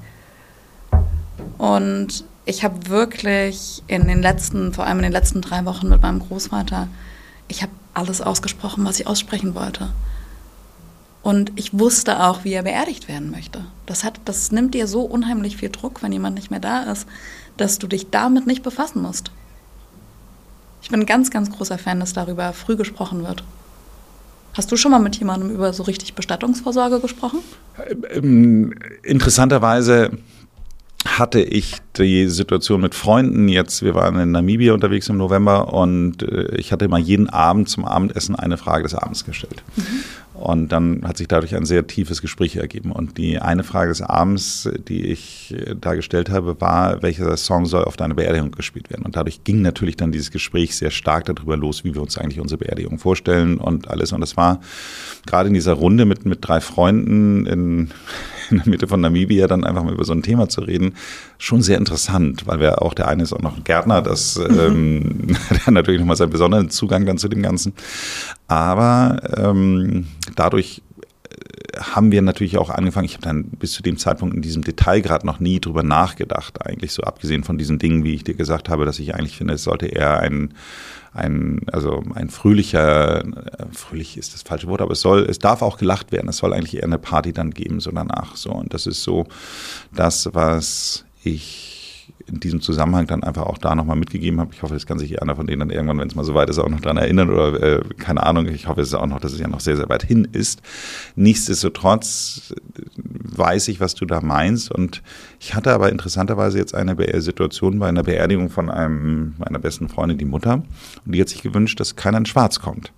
Und ich habe wirklich in den letzten, vor allem in den letzten drei Wochen mit meinem Großvater, ich habe alles ausgesprochen, was ich aussprechen wollte. Und ich wusste auch, wie er beerdigt werden möchte. Das hat, das nimmt dir so unheimlich viel Druck, wenn jemand nicht mehr da ist, dass du dich damit nicht befassen musst. Ich bin ein ganz, ganz großer Fan, dass darüber früh gesprochen wird. Hast du schon mal mit jemandem über so richtig Bestattungsvorsorge gesprochen? Ähm, interessanterweise hatte ich die Situation mit Freunden jetzt, wir waren in Namibia unterwegs im November und ich hatte mal jeden Abend zum Abendessen eine Frage des Abends gestellt. Mhm. Und dann hat sich dadurch ein sehr tiefes Gespräch ergeben. Und die eine Frage des Abends, die ich da gestellt habe, war, welcher Song soll auf deiner Beerdigung gespielt werden? Und dadurch ging natürlich dann dieses Gespräch sehr stark darüber los, wie wir uns eigentlich unsere Beerdigung vorstellen und alles. Und das war gerade in dieser Runde mit, mit drei Freunden in, in der Mitte von Namibia dann einfach mal über so ein Thema zu reden, schon sehr interessant, weil wir auch, der eine ist auch noch ein Gärtner, das mhm. ähm, der hat natürlich nochmal seinen besonderen Zugang dann zu dem Ganzen. Aber ähm, dadurch haben wir natürlich auch angefangen, ich habe dann bis zu dem Zeitpunkt in diesem Detailgrad noch nie drüber nachgedacht, eigentlich so abgesehen von diesen Dingen, wie ich dir gesagt habe, dass ich eigentlich finde, es sollte eher ein, ein, also ein fröhlicher, fröhlich ist das falsche Wort, aber es soll, es darf auch gelacht werden, es soll eigentlich eher eine Party dann geben, so danach, so. Und das ist so das, was ich in diesem Zusammenhang dann einfach auch da nochmal mitgegeben habe. Ich hoffe, das kann sich einer von denen dann irgendwann, wenn es mal so weit ist, auch noch daran erinnern oder äh, keine Ahnung. Ich hoffe es ist auch noch, dass es ja noch sehr, sehr weit hin ist. Nichtsdestotrotz weiß ich, was du da meinst und ich hatte aber interessanterweise jetzt eine Be- Situation bei einer Beerdigung von einem meiner besten Freunde, die Mutter, und die hat sich gewünscht, dass keiner in Schwarz kommt.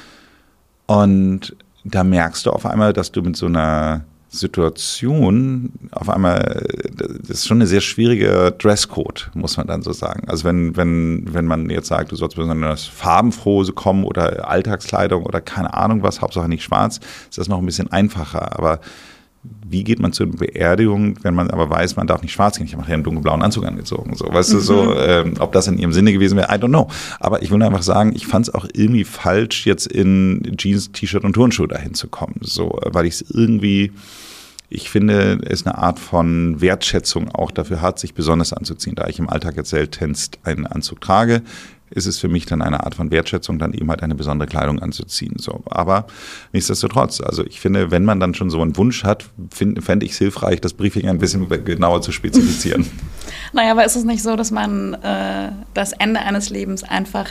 Und da merkst du auf einmal, dass du mit so einer Situation auf einmal, das ist schon ein sehr schwieriger Dresscode, muss man dann so sagen. Also wenn, wenn, wenn man jetzt sagt, du sollst besonders farbenfroh kommen oder Alltagskleidung oder keine Ahnung was, Hauptsache nicht schwarz, ist das noch ein bisschen einfacher. Aber wie geht man zu einer Beerdigung, wenn man aber weiß, man darf nicht schwarz gehen? Ich habe nachher einen dunkelblauen Anzug angezogen. So, weißt mhm. du, so, ähm, ob das in ihrem Sinne gewesen wäre, I don't know. Aber ich will einfach sagen, ich fand es auch irgendwie falsch, jetzt in Jeans, T-Shirt und Turnschuhe dahin zu kommen. So, weil ich es irgendwie, ich finde, es eine Art von Wertschätzung auch dafür hat, sich besonders anzuziehen. Da ich im Alltag jetzt seltenst einen Anzug trage, ist es für mich dann eine Art von Wertschätzung, dann eben halt eine besondere Kleidung anzuziehen. So. Aber nichtsdestotrotz, also ich finde, wenn man dann schon so einen Wunsch hat, fände ich es hilfreich, das Briefing ein bisschen genauer zu spezifizieren. Naja, aber ist es nicht so, dass man äh, das Ende eines Lebens einfach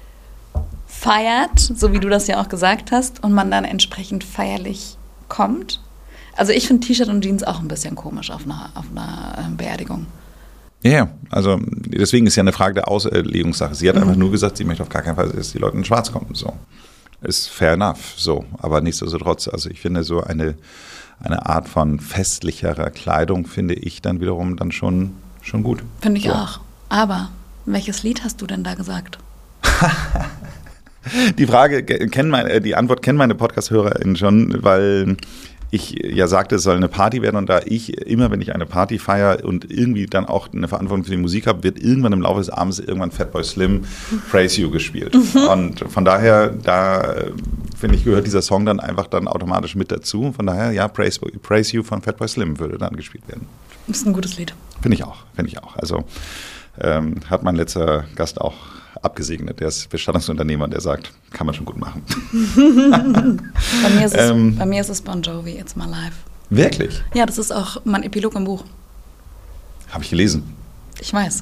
feiert, so wie du das ja auch gesagt hast, und man dann entsprechend feierlich kommt? Also ich finde T-Shirt und Jeans auch ein bisschen komisch auf einer, auf einer Beerdigung. Ja, yeah, also deswegen ist ja eine Frage der Auslegungssache. Sie hat mhm. einfach nur gesagt, sie möchte auf gar keinen Fall, dass die Leute in Schwarz kommen. So. Ist fair enough. So. Aber nichtsdestotrotz, also ich finde so eine, eine Art von festlicherer Kleidung finde ich dann wiederum dann schon, schon gut. Finde ich so. auch. Aber welches Lied hast du denn da gesagt? Die Frage, kennen meine, die Antwort kennen meine Podcast-HörerInnen schon, weil ich ja sagte, es soll eine Party werden und da ich immer, wenn ich eine Party feiere und irgendwie dann auch eine Verantwortung für die Musik habe, wird irgendwann im Laufe des Abends irgendwann Fatboy Slim Praise You gespielt. Mhm. Und von daher, da finde ich, gehört dieser Song dann einfach dann automatisch mit dazu. Von daher, ja, Praise, Praise You von Fatboy Slim würde dann gespielt werden. Das ist ein gutes Lied. Finde ich auch, finde ich auch. Also ähm, hat mein letzter Gast auch abgesegnet. Der ist Bestattungsunternehmer, der sagt, kann man schon gut machen. bei, mir ist es, ähm, bei mir ist es Bon Jovi, It's My Life. Wirklich? Ja, das ist auch mein Epilog im Buch. Habe ich gelesen. Ich weiß.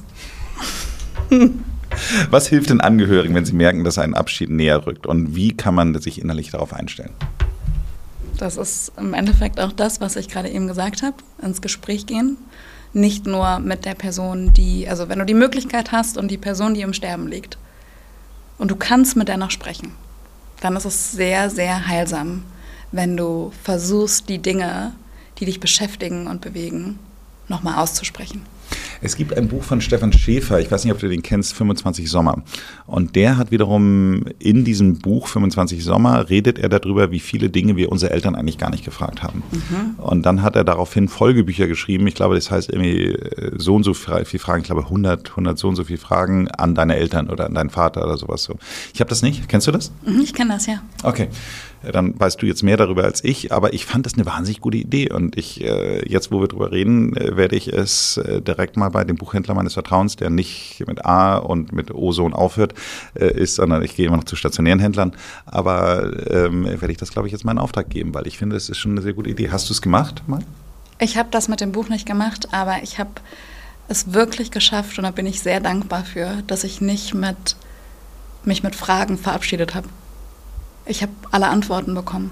Was hilft den Angehörigen, wenn sie merken, dass ein Abschied näher rückt? Und wie kann man sich innerlich darauf einstellen? Das ist im Endeffekt auch das, was ich gerade eben gesagt habe, ins Gespräch gehen. Nicht nur mit der Person, die, also wenn du die Möglichkeit hast und die Person, die im Sterben liegt und du kannst mit der noch sprechen, dann ist es sehr, sehr heilsam, wenn du versuchst, die Dinge, die dich beschäftigen und bewegen, nochmal auszusprechen. Es gibt ein Buch von Stefan Schäfer, ich weiß nicht, ob du den kennst, fünfundzwanzig Sommer. Und der hat wiederum in diesem Buch fünfundzwanzig Sommer, redet er darüber, wie viele Dinge wir unsere Eltern eigentlich gar nicht gefragt haben. Mhm. Und dann hat er daraufhin Folgebücher geschrieben, ich glaube, das heißt irgendwie so und so viele Fragen, ich glaube hundert, hundert so und so viele Fragen an deine Eltern oder an deinen Vater oder sowas so. Ich habe das nicht, kennst du das? Mhm, ich kenne das, ja. Okay. Dann weißt du jetzt mehr darüber als ich, aber ich fand das eine wahnsinnig gute Idee und ich, jetzt wo wir drüber reden, werde ich es direkt mal bei dem Buchhändler meines Vertrauens, der nicht mit A und mit O-Sohn aufhört, ist, sondern ich gehe immer noch zu stationären Händlern, aber ähm, werde ich das, glaube ich, jetzt mal in Auftrag geben, weil ich finde, das ist schon eine sehr gute Idee. Hast du es gemacht mal? Ich habe das mit dem Buch nicht gemacht, aber ich habe es wirklich geschafft und da bin ich sehr dankbar für, dass ich nicht mit, mich mit Fragen verabschiedet habe. Ich habe alle Antworten bekommen.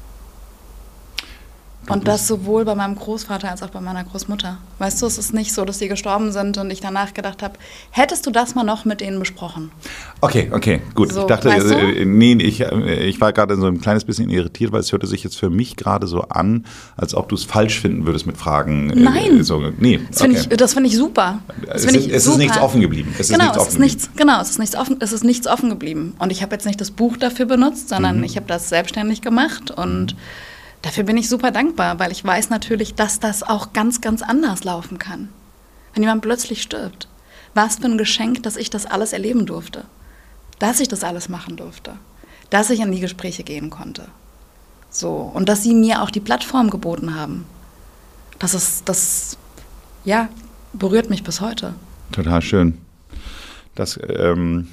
Und das sowohl bei meinem Großvater als auch bei meiner Großmutter. Weißt du, es ist nicht so, dass die gestorben sind und ich danach gedacht habe, hättest du das mal noch mit denen besprochen? Okay, okay, gut. So, ich dachte, weißt du? äh, nee, ich, ich war gerade so ein kleines bisschen irritiert, weil es hörte sich jetzt für mich gerade so an, als ob du es falsch finden würdest mit Fragen. Nein, äh, so, nee, das finde okay. ich, find ich super. Das es find ich es super. ist nichts offen geblieben. Es genau, ist nichts es offen ist nichts, genau, es ist nichts offen, es ist nichts offen geblieben. Und ich habe jetzt nicht das Buch dafür benutzt, sondern mhm. ich habe das selbstständig gemacht und mhm. dafür bin ich super dankbar, weil ich weiß natürlich, dass das auch ganz, ganz anders laufen kann. Wenn jemand plötzlich stirbt. Was für ein Geschenk, dass ich das alles erleben durfte. Dass ich das alles machen durfte. Dass ich in die Gespräche gehen konnte. So. Und dass sie mir auch die Plattform geboten haben. Das ist, das, ja, berührt mich bis heute. Total schön. Das, ähm,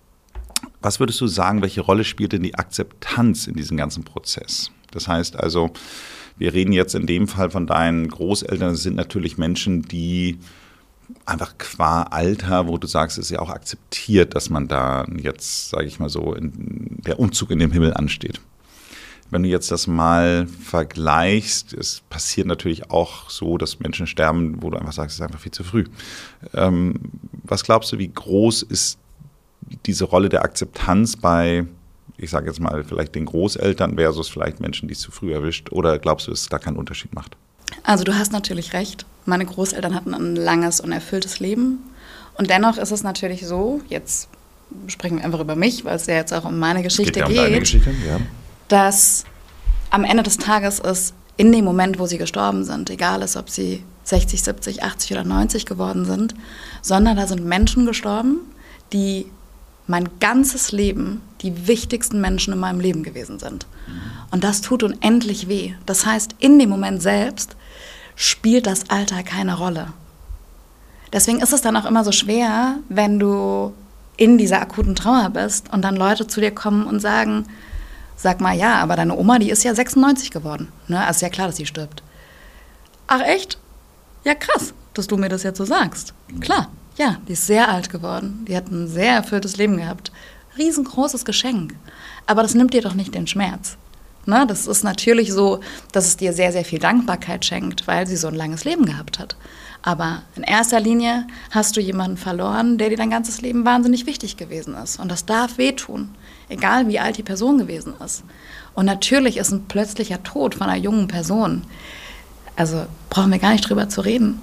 was würdest du sagen, welche Rolle spielt denn die Akzeptanz in diesem ganzen Prozess? Das heißt also, wir reden jetzt in dem Fall von deinen Großeltern, das sind natürlich Menschen, die einfach qua Alter, wo du sagst, es ist ja auch akzeptiert, dass man da jetzt, sage ich mal so, in, der Umzug in den Himmel ansteht. Wenn du jetzt das mal vergleichst, es passiert natürlich auch so, dass Menschen sterben, wo du einfach sagst, es ist einfach viel zu früh. Ähm, was glaubst du, wie groß ist diese Rolle der Akzeptanz bei, ich sage jetzt mal, vielleicht den Großeltern versus vielleicht Menschen, die es zu früh erwischt? Oder glaubst du, dass es da keinen Unterschied macht? Also du hast natürlich recht. Meine Großeltern hatten ein langes und erfülltes Leben. Und dennoch ist es natürlich so, jetzt sprechen wir einfach über mich, weil es ja jetzt auch um meine Geschichte geht, ja um geht deine Geschichte, ja. Dass am Ende des Tages es in dem Moment, wo sie gestorben sind, egal ist, ob sie sechzig, siebzig, achtzig oder neunzig geworden sind, sondern da sind Menschen gestorben, die mein ganzes Leben die wichtigsten Menschen in meinem Leben gewesen sind. Und das tut unendlich weh. Das heißt, in dem Moment selbst spielt das Alter keine Rolle. Deswegen ist es dann auch immer so schwer, wenn du in dieser akuten Trauer bist und dann Leute zu dir kommen und sagen, sag mal, ja, aber deine Oma, die ist ja sechsundneunzig geworden. Ne? Also ist ja klar, dass sie stirbt. Ach echt? Ja, krass, dass du mir das jetzt so sagst. Klar, ja, die ist sehr alt geworden. Die hat ein sehr erfülltes Leben gehabt. Riesengroßes Geschenk. Aber das nimmt dir doch nicht den Schmerz. Ne? Das ist natürlich so, dass es dir sehr, sehr viel Dankbarkeit schenkt, weil sie so ein langes Leben gehabt hat. Aber in erster Linie hast du jemanden verloren, der dir dein ganzes Leben wahnsinnig wichtig gewesen ist. Und das darf wehtun, egal wie alt die Person gewesen ist. Und natürlich ist ein plötzlicher Tod von einer jungen Person, also brauchen wir gar nicht drüber zu reden,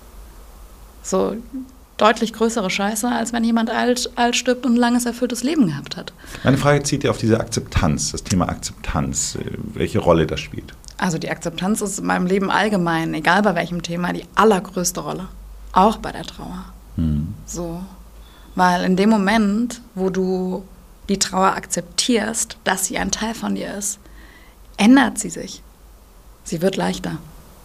so deutlich größere Scheiße, als wenn jemand alt, alt stirbt und ein langes, erfülltes Leben gehabt hat. Meine Frage zieht ja auf diese Akzeptanz, das Thema Akzeptanz, welche Rolle das spielt. Also die Akzeptanz ist in meinem Leben allgemein, egal bei welchem Thema, die allergrößte Rolle. Auch bei der Trauer. Hm. So. Weil in dem Moment, wo du die Trauer akzeptierst, dass sie ein Teil von dir ist, ändert sie sich. Sie wird leichter.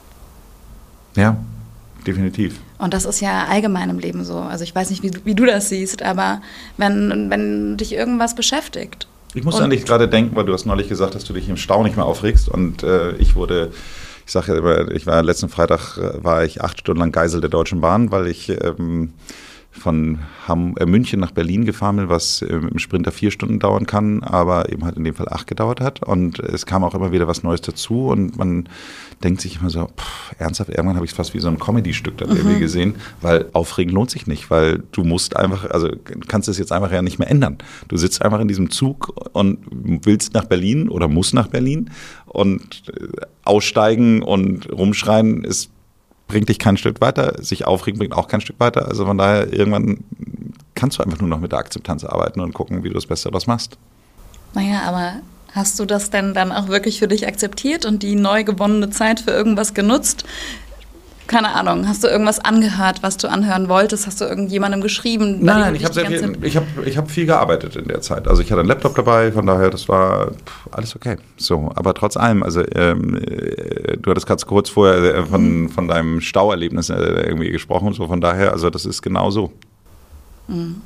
Ja, definitiv. Und das ist ja allgemein im Leben so. Also ich weiß nicht, wie, wie du das siehst, aber wenn, wenn dich irgendwas beschäftigt. Ich muss an dich gerade denken, weil du hast neulich gesagt, dass du dich im Stau nicht mehr aufregst. Und äh, ich wurde, ich sage ja immer, ich war letzten Freitag, äh, war ich acht Stunden lang Geisel der Deutschen Bahn, weil ich ähm, von Ham- äh, München nach Berlin gefahren bin, was äh, im Sprinter vier Stunden dauern kann, aber eben halt in dem Fall acht gedauert hat. Und es kam auch immer wieder was Neues dazu und man denkt sich immer so, pff, ernsthaft, irgendwann habe ich es fast wie so ein Comedy-Stück dann irgendwie mhm. gesehen, weil aufregen lohnt sich nicht, weil du musst einfach, also du kannst es jetzt einfach ja nicht mehr ändern. Du sitzt einfach in diesem Zug und willst nach Berlin oder musst nach Berlin und äh, aussteigen und rumschreien ist bringt dich kein Stück weiter, sich aufregen bringt auch kein Stück weiter. Also von daher, irgendwann kannst du einfach nur noch mit der Akzeptanz arbeiten und gucken, wie du das Beste daraus machst. Naja, aber hast du das denn dann auch wirklich für dich akzeptiert und die neu gewonnene Zeit für irgendwas genutzt? Keine Ahnung, hast du irgendwas angehört, was du anhören wolltest? Hast du irgendjemandem geschrieben? Nein, nein, ich habe viel, ich hab, ich hab viel gearbeitet in der Zeit. Also ich hatte einen Laptop dabei, von daher, das war pff, alles okay. So, aber trotz allem, also ähm, äh, du hattest gerade kurz vorher äh, von, von deinem Stauerlebnis äh, irgendwie gesprochen, so von daher, also das ist genau so. Mhm.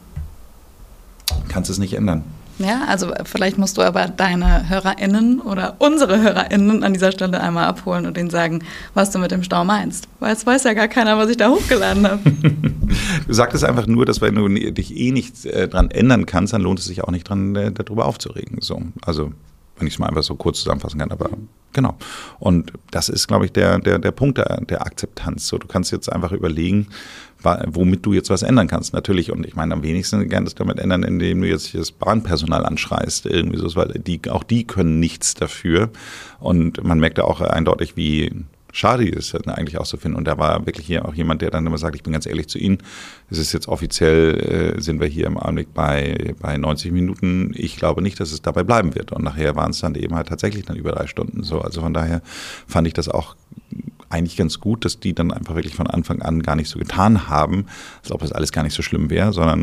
Kannst es nicht ändern. Ja, also vielleicht musst du aber deine HörerInnen oder unsere HörerInnen an dieser Stelle einmal abholen und denen sagen, was du mit dem Stau meinst. Weil es weiß ja gar keiner, was ich da hochgeladen habe. Du sagtest einfach nur, dass wenn du dich eh nicht äh, dran ändern kannst, dann lohnt es sich auch nicht dran, äh, darüber aufzuregen. So, also wenn ich es mal einfach so kurz zusammenfassen kann, aber genau. Und das ist, glaube ich, der, der, der Punkt der, der Akzeptanz. So, du kannst jetzt einfach überlegen, womit du jetzt was ändern kannst. Natürlich, und ich meine, am wenigsten gerne das damit ändern, indem du jetzt das Bahnpersonal anschreist, irgendwie so, weil die, auch die können nichts dafür. Und man merkt ja auch eindeutig, wie schade ist das eigentlich auch so finden. Und da war wirklich hier auch jemand, der dann immer sagt, ich bin ganz ehrlich zu Ihnen, es ist jetzt offiziell, äh, sind wir hier im Augenblick bei, bei neunzig Minuten. Ich glaube nicht, dass es dabei bleiben wird. Und nachher waren es dann eben halt tatsächlich dann über drei Stunden. So, also von daher fand ich das auch eigentlich ganz gut, dass die dann einfach wirklich von Anfang an gar nicht so getan haben, als ob das alles gar nicht so schlimm wäre, sondern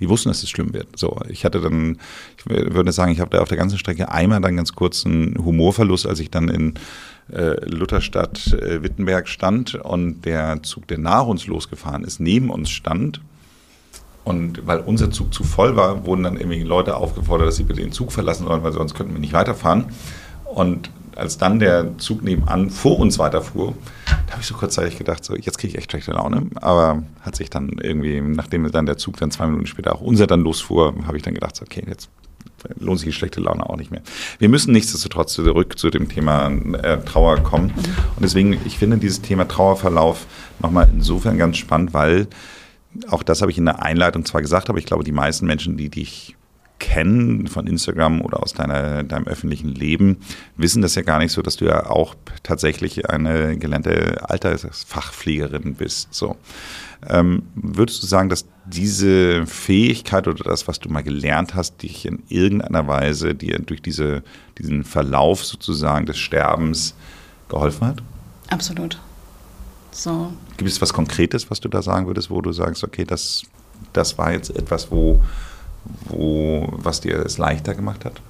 Die wussten, dass es schlimm wird. So, ich hatte dann, ich würde sagen, ich habe da auf der ganzen Strecke einmal dann ganz kurz einen Humorverlust, als ich dann in äh, Lutherstadt äh, Wittenberg stand und der Zug, der nach uns losgefahren ist, neben uns stand. Und weil unser Zug zu voll war, wurden dann irgendwie Leute aufgefordert, dass sie bitte den Zug verlassen sollen, weil sonst könnten wir nicht weiterfahren. Und als dann der Zug nebenan vor uns weiterfuhr, da habe ich so kurzzeitig gedacht, so jetzt kriege ich echt schlechte Laune. Aber hat sich dann irgendwie, nachdem dann der Zug dann zwei Minuten später auch unser dann losfuhr, habe ich dann gedacht, so, okay, jetzt lohnt sich die schlechte Laune auch nicht mehr. Wir müssen nichtsdestotrotz zurück zu dem Thema äh, Trauer kommen. Und deswegen, ich finde dieses Thema Trauerverlauf nochmal insofern ganz spannend, weil auch das habe ich in der Einleitung zwar gesagt, aber ich glaube, die meisten Menschen, die dich kennen von Instagram oder aus deiner, deinem öffentlichen Leben, wissen das ja gar nicht so, dass du ja auch tatsächlich eine gelernte Altersfachpflegerin bist. So. Ähm, würdest du sagen, dass diese Fähigkeit oder das, was du mal gelernt hast, dich in irgendeiner Weise dir durch diese, diesen Verlauf sozusagen des Sterbens geholfen hat? Absolut. So. Gibt es was Konkretes, was du da sagen würdest, wo du sagst, okay, das, das war jetzt etwas, wo, wo, was dir es leichter gemacht hat?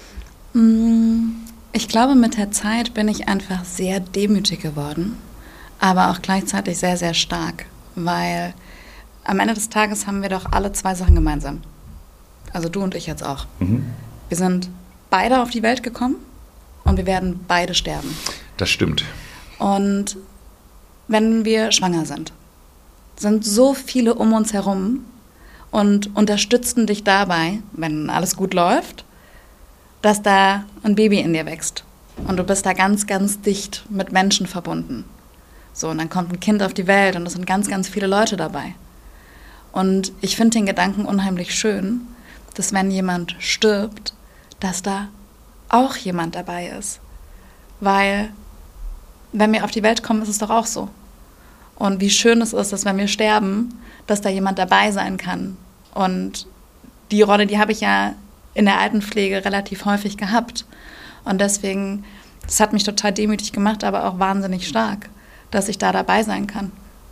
Ich glaube, mit der Zeit bin ich einfach sehr demütig geworden, aber auch gleichzeitig sehr, sehr stark, weil am Ende des Tages haben wir doch alle zwei Sachen gemeinsam. Also du und ich jetzt auch. Mhm. Wir sind beide auf die Welt gekommen und wir werden beide sterben. Das stimmt. Und wenn wir schwanger sind, sind so viele um uns herum und unterstützen dich dabei, wenn alles gut läuft, dass da ein Baby in dir wächst. Und du bist da ganz, ganz dicht mit Menschen verbunden. So, und dann kommt ein Kind auf die Welt und es sind ganz, ganz viele Leute dabei. Und ich finde den Gedanken unheimlich schön, dass wenn jemand stirbt, dass da auch jemand dabei ist. Weil wenn wir auf die Welt kommen, ist es doch auch so. Und wie schön es ist, dass wenn wir sterben, dass da jemand dabei sein kann. Und die Rolle, die habe ich ja in der Altenpflege relativ häufig gehabt. Und deswegen, das hat mich total demütig gemacht, aber auch wahnsinnig stark, dass ich da dabei sein kann.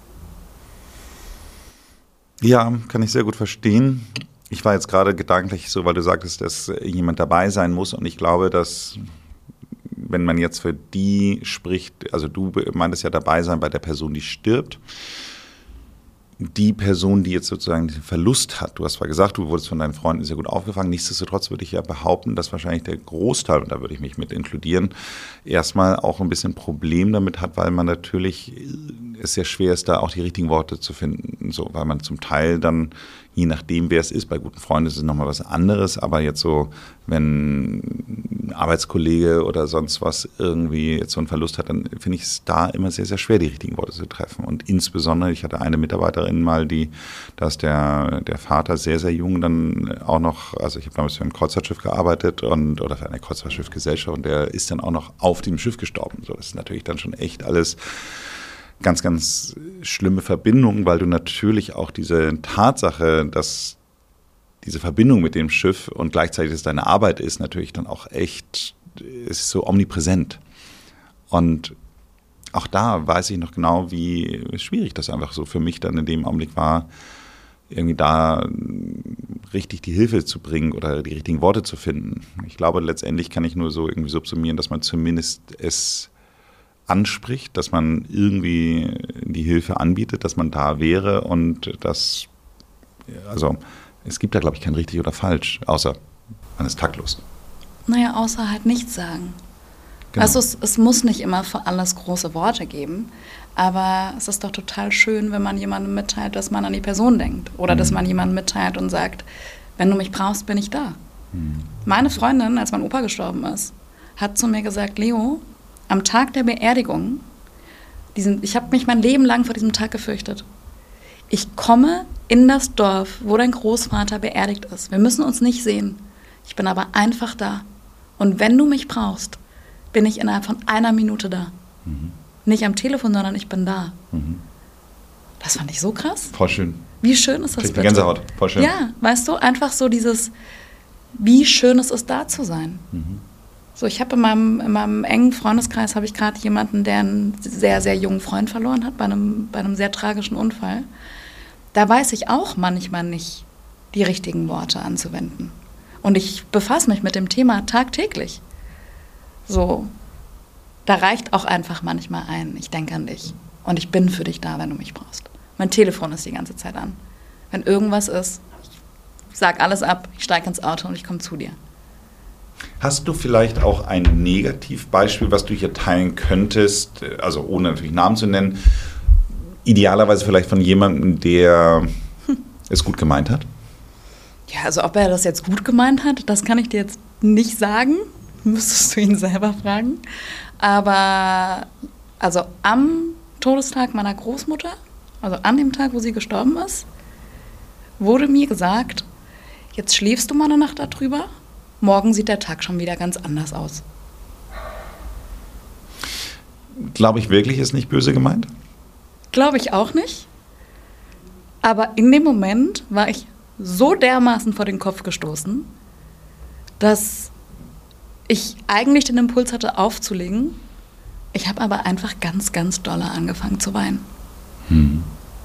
Ja, kann ich sehr gut verstehen. Ich war jetzt gerade gedanklich so, weil du sagtest, dass jemand dabei sein muss. Und ich glaube, dass wenn man jetzt für die spricht, also du meintest ja dabei sein bei der Person, die stirbt, die Person, die jetzt sozusagen den Verlust hat, du hast zwar gesagt, du wurdest von deinen Freunden sehr gut aufgefangen, nichtsdestotrotz würde ich ja behaupten, dass wahrscheinlich der Großteil, und da würde ich mich mit inkludieren, erstmal auch ein bisschen Problem damit hat, weil man natürlich, es sehr schwer ist, da auch die richtigen Worte zu finden, so, weil man zum Teil dann, je nachdem, wer es ist, bei guten Freunden ist es nochmal was anderes, aber jetzt so, wenn ein Arbeitskollege oder sonst was irgendwie jetzt so einen Verlust hat, dann finde ich es da immer sehr, sehr schwer, die richtigen Worte zu treffen. Und insbesondere, ich hatte eine Mitarbeiterin mal, die, da ist der, der Vater sehr, sehr jung dann auch noch, also ich habe damals für ein Kreuzfahrtschiff gearbeitet und oder für eine Kreuzfahrtschiffgesellschaft und der ist dann auch noch auf dem Schiff gestorben. So, das ist natürlich dann schon echt alles ganz, ganz schlimme Verbindung, weil du natürlich auch diese Tatsache, dass diese Verbindung mit dem Schiff und gleichzeitig dass deine Arbeit ist, natürlich dann auch echt, ist so omnipräsent. Und auch da weiß ich noch genau, wie schwierig das einfach so für mich dann in dem Augenblick war, irgendwie da richtig die Hilfe zu bringen oder die richtigen Worte zu finden. Ich glaube, letztendlich kann ich nur so irgendwie subsumieren, dass man zumindest es anspricht, dass man irgendwie die Hilfe anbietet, dass man da wäre und das, also es gibt da, glaube ich, kein richtig oder falsch, außer man ist taktlos. Naja, außer halt nichts sagen. Genau. Also es, es muss nicht immer für alles große Worte geben, aber es ist doch total schön, wenn man jemandem mitteilt, dass man an die Person denkt oder mhm. dass man jemandem mitteilt und sagt, wenn du mich brauchst, bin ich da. Mhm. Meine Freundin, als mein Opa gestorben ist, hat zu mir gesagt, Leo, am Tag der Beerdigung, diesen, ich habe mich mein Leben lang vor diesem Tag gefürchtet. Ich komme in das Dorf, wo dein Großvater beerdigt ist. Wir müssen uns nicht sehen. Ich bin aber einfach da. Und wenn du mich brauchst, bin ich innerhalb von einer Minute da. Mhm. Nicht am Telefon, sondern ich bin da. Mhm. Das fand ich so krass. Voll schön. Wie schön ist das bitte? Kriegt eine Gänsehaut. Voll schön. Ja, weißt du, einfach so dieses, wie schön es ist, da zu sein. Mhm. So, ich habe in meinem, in meinem engen Freundeskreis habe ich gerade jemanden, der einen sehr, sehr jungen Freund verloren hat, bei einem, bei einem sehr tragischen Unfall. Da weiß ich auch manchmal nicht, die richtigen Worte anzuwenden. Und ich befasse mich mit dem Thema tagtäglich. So, da reicht auch einfach manchmal ein, ich denke an dich und ich bin für dich da, wenn du mich brauchst. Mein Telefon ist die ganze Zeit an. Wenn irgendwas ist, ich sag alles ab, ich steige ins Auto und ich komme zu dir. Hast du vielleicht auch ein Negativbeispiel, was du hier teilen könntest, also ohne natürlich Namen zu nennen, idealerweise vielleicht von jemandem, der hm. es gut gemeint hat? Ja, also ob er das jetzt gut gemeint hat, das kann ich dir jetzt nicht sagen. Müsstest du ihn selber fragen. Aber also am Todestag meiner Großmutter, also an dem Tag, wo sie gestorben ist, wurde mir gesagt, jetzt schläfst du mal eine Nacht darüber, morgen sieht der Tag schon wieder ganz anders aus. Glaube ich wirklich, ist nicht böse gemeint? Glaube ich auch nicht. Aber in dem Moment war ich so dermaßen vor den Kopf gestoßen, dass ich eigentlich den Impuls hatte, aufzulegen. Ich habe aber einfach ganz, ganz doll angefangen zu weinen. Hm.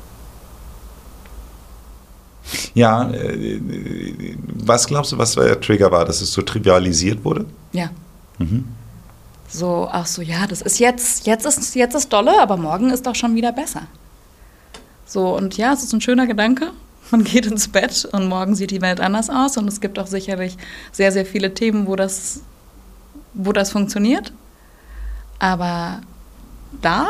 Ja, äh, was glaubst du, was der Trigger war, dass es so trivialisiert wurde? Ja. Mhm. So, ach so, ja, das ist jetzt, jetzt ist, jetzt ist dolle, aber morgen ist doch schon wieder besser. So, und ja, es ist ein schöner Gedanke. Man geht ins Bett und morgen sieht die Welt anders aus. Und es gibt auch sicherlich sehr, sehr viele Themen, wo das, wo das funktioniert. Aber da?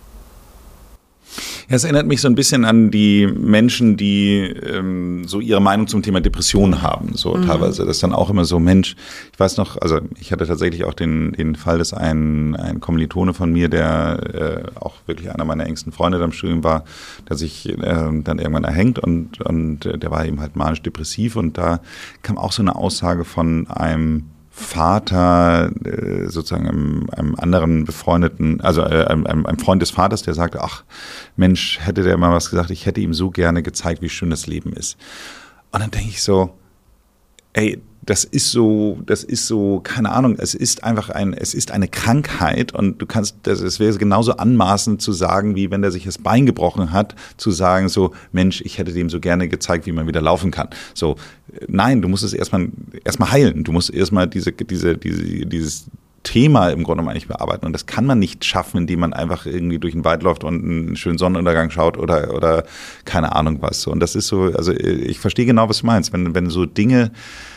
Ja, es erinnert mich so ein bisschen an die Menschen, die ähm, so ihre Meinung zum Thema Depression haben. So mhm. teilweise. Das ist dann auch immer so, Mensch, ich weiß noch, also ich hatte tatsächlich auch den, den Fall, dass ein, ein Kommilitone von mir, der äh, auch wirklich einer meiner engsten Freunde da im Studium war, der sich äh, dann irgendwann erhängt und, und äh, der war eben halt manisch-depressiv und da kam auch so eine Aussage von einem Vater, äh, sozusagen einem, einem anderen befreundeten, also äh, einem, einem Freund des Vaters, der sagte, ach Mensch, hätte der mal was gesagt, ich hätte ihm so gerne gezeigt, wie schön das Leben ist. Und dann denke ich so, ey, das ist so, das ist so, keine Ahnung, es ist einfach ein, es ist eine Krankheit und du kannst, das, es wäre genauso anmaßend zu sagen, wie wenn der sich das Bein gebrochen hat, zu sagen so, Mensch, ich hätte dem so gerne gezeigt, wie man wieder laufen kann. So, nein, du musst es erstmal, erstmal heilen. Du musst erstmal diese, diese, diese, dieses Thema im Grunde genommen eigentlich bearbeiten. Und das kann man nicht schaffen, indem man einfach irgendwie durch den Wald läuft und einen schönen Sonnenuntergang schaut oder, oder keine Ahnung was. Und das ist so, also ich verstehe genau, was du meinst. Wenn, wenn so Dinge,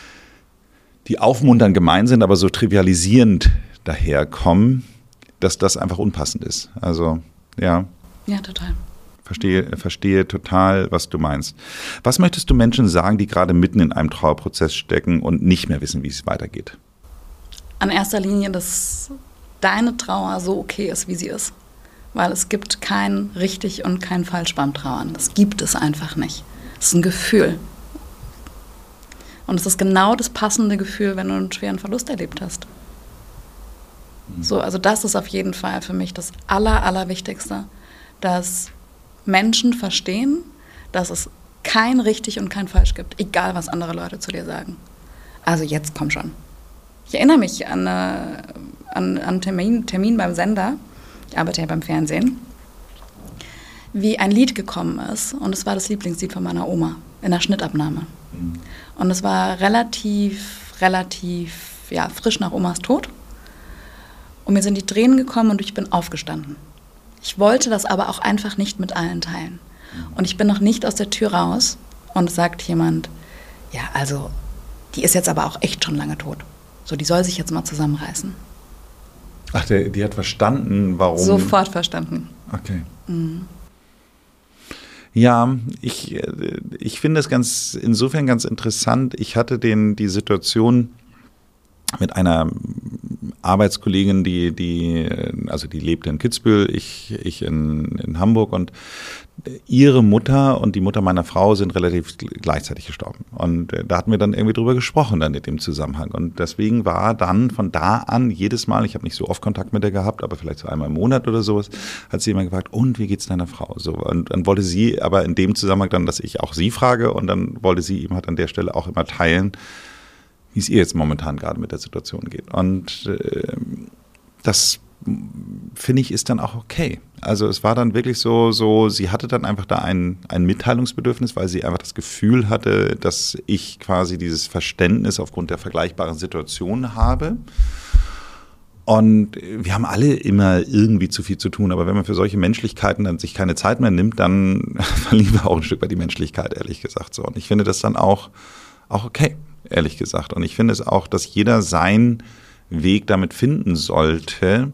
die aufmunternd gemein sind, aber so trivialisierend daherkommen, dass das einfach unpassend ist. Also, ja. Ja, total. Verstehe, verstehe total, was du meinst. Was möchtest du Menschen sagen, die gerade mitten in einem Trauerprozess stecken und nicht mehr wissen, wie es weitergeht? An erster Linie, dass deine Trauer so okay ist, wie sie ist. Weil es gibt kein richtig und kein falsch beim Trauern. Das gibt es einfach nicht. Es ist ein Gefühl. Und es ist genau das passende Gefühl, wenn du einen schweren Verlust erlebt hast. Mhm. So, also das ist auf jeden Fall für mich das Aller, Allerwichtigste, dass Menschen verstehen, dass es kein richtig und kein falsch gibt, egal was andere Leute zu dir sagen. Also jetzt komm schon. Ich erinnere mich an, äh, an, an einen Termin, Termin beim Sender, ich arbeite ja beim Fernsehen, wie ein Lied gekommen ist und es war das Lieblingslied von meiner Oma in der Schnittabnahme. Mhm. Und es war relativ, relativ ja, frisch nach Omas Tod. Und mir sind die Tränen gekommen und ich bin aufgestanden. Ich wollte das aber auch einfach nicht mit allen teilen. Und ich bin noch nicht aus der Tür raus und es sagt jemand, ja, also, die ist jetzt aber auch echt schon lange tot. So, die soll sich jetzt mal zusammenreißen. Ach, der, die hat verstanden, warum... Sofort verstanden. Okay. Mhm. Ja, ich, ich finde es ganz, insofern ganz interessant. Ich hatte den, die Situation mit einer Arbeitskollegin, die, die, also die lebte in Kitzbühel, ich, ich in, in Hamburg und ihre Mutter und die Mutter meiner Frau sind relativ gleichzeitig gestorben. Und da hatten wir dann irgendwie drüber gesprochen dann in dem Zusammenhang. Und deswegen war dann von da an jedes Mal, ich habe nicht so oft Kontakt mit ihr gehabt, aber vielleicht so einmal im Monat oder sowas, hat sie immer gefragt, und wie geht's deiner Frau? So, und dann wollte sie aber in dem Zusammenhang dann, dass ich auch sie frage und dann wollte sie ihm halt an der Stelle auch immer teilen, wie es ihr jetzt momentan gerade mit der Situation geht. Und äh, das finde ich, ist dann auch okay. Also es war dann wirklich so, so sie hatte dann einfach da ein, ein Mitteilungsbedürfnis, weil sie einfach das Gefühl hatte, dass ich quasi dieses Verständnis aufgrund der vergleichbaren Situation habe. Und wir haben alle immer irgendwie zu viel zu tun, aber wenn man für solche Menschlichkeiten dann sich keine Zeit mehr nimmt, dann verlieren wir auch ein Stück weit die Menschlichkeit, ehrlich gesagt. So. Und ich finde das dann auch, auch okay, ehrlich gesagt. Und ich finde es auch, dass jeder seinen Weg damit finden sollte.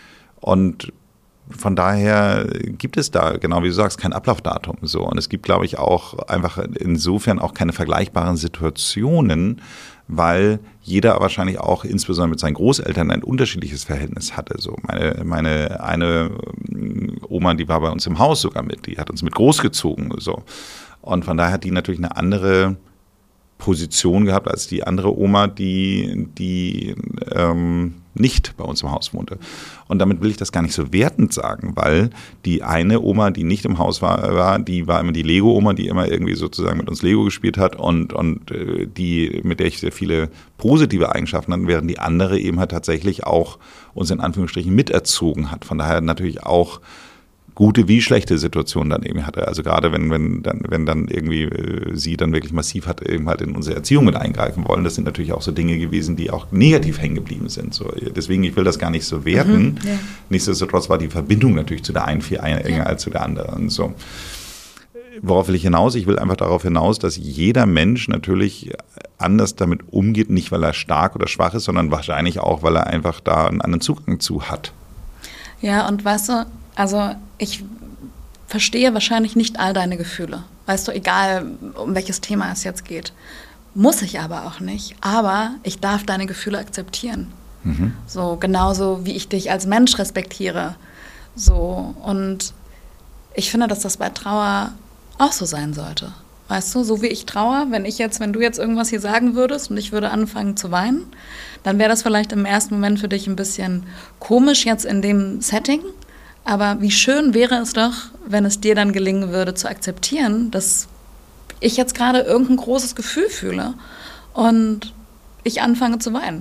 Und von daher gibt es da, genau wie du sagst, kein Ablaufdatum. So. Und es gibt, glaube ich, auch einfach insofern auch keine vergleichbaren Situationen, weil jeder wahrscheinlich auch insbesondere mit seinen Großeltern ein unterschiedliches Verhältnis hatte. So meine, meine eine Oma, die war bei uns im Haus sogar mit, die hat uns mit großgezogen. So. Und von daher hat die natürlich eine andere Position gehabt als die andere Oma, die, die ähm, nicht bei uns im Haus wohnte. Und damit will ich das gar nicht so wertend sagen, weil die eine Oma, die nicht im Haus war, war die war immer die Lego-Oma, die immer irgendwie sozusagen mit uns Lego gespielt hat und, und äh, die, mit der ich sehr viele positive Eigenschaften hatte, während die andere eben halt tatsächlich auch uns in Anführungsstrichen miterzogen hat. Von daher natürlich auch gute wie schlechte Situationen dann eben hatte. Also gerade wenn, wenn dann, wenn dann irgendwie äh, sie dann wirklich massiv hat eben halt in unsere Erziehung mit eingreifen wollen. Das sind natürlich auch so Dinge gewesen, die auch negativ hängen geblieben sind. So, deswegen, ich will das gar nicht so werten. Mhm, ja. Nichtsdestotrotz war die Verbindung natürlich zu der einen viel enger ja. als zu der anderen. So. Worauf will ich hinaus? Ich will einfach darauf hinaus, dass jeder Mensch natürlich anders damit umgeht, nicht weil er stark oder schwach ist, sondern wahrscheinlich auch, weil er einfach da einen anderen Zugang zu hat. Ja, und weißt du, also ich verstehe wahrscheinlich nicht all deine Gefühle. Weißt du, egal um welches Thema es jetzt geht. Muss ich aber auch nicht. Aber ich darf deine Gefühle akzeptieren. Mhm. So genauso wie ich dich als Mensch respektiere. So, und ich finde, dass das bei Trauer auch so sein sollte. Weißt du, so wie ich trauere, wenn ich jetzt, wenn du jetzt irgendwas hier sagen würdest und ich würde anfangen zu weinen, dann wäre das vielleicht im ersten Moment für dich ein bisschen komisch jetzt in dem Setting. Aber wie schön wäre es doch, wenn es dir dann gelingen würde, zu akzeptieren, dass ich jetzt gerade irgendein großes Gefühl fühle und ich anfange zu weinen.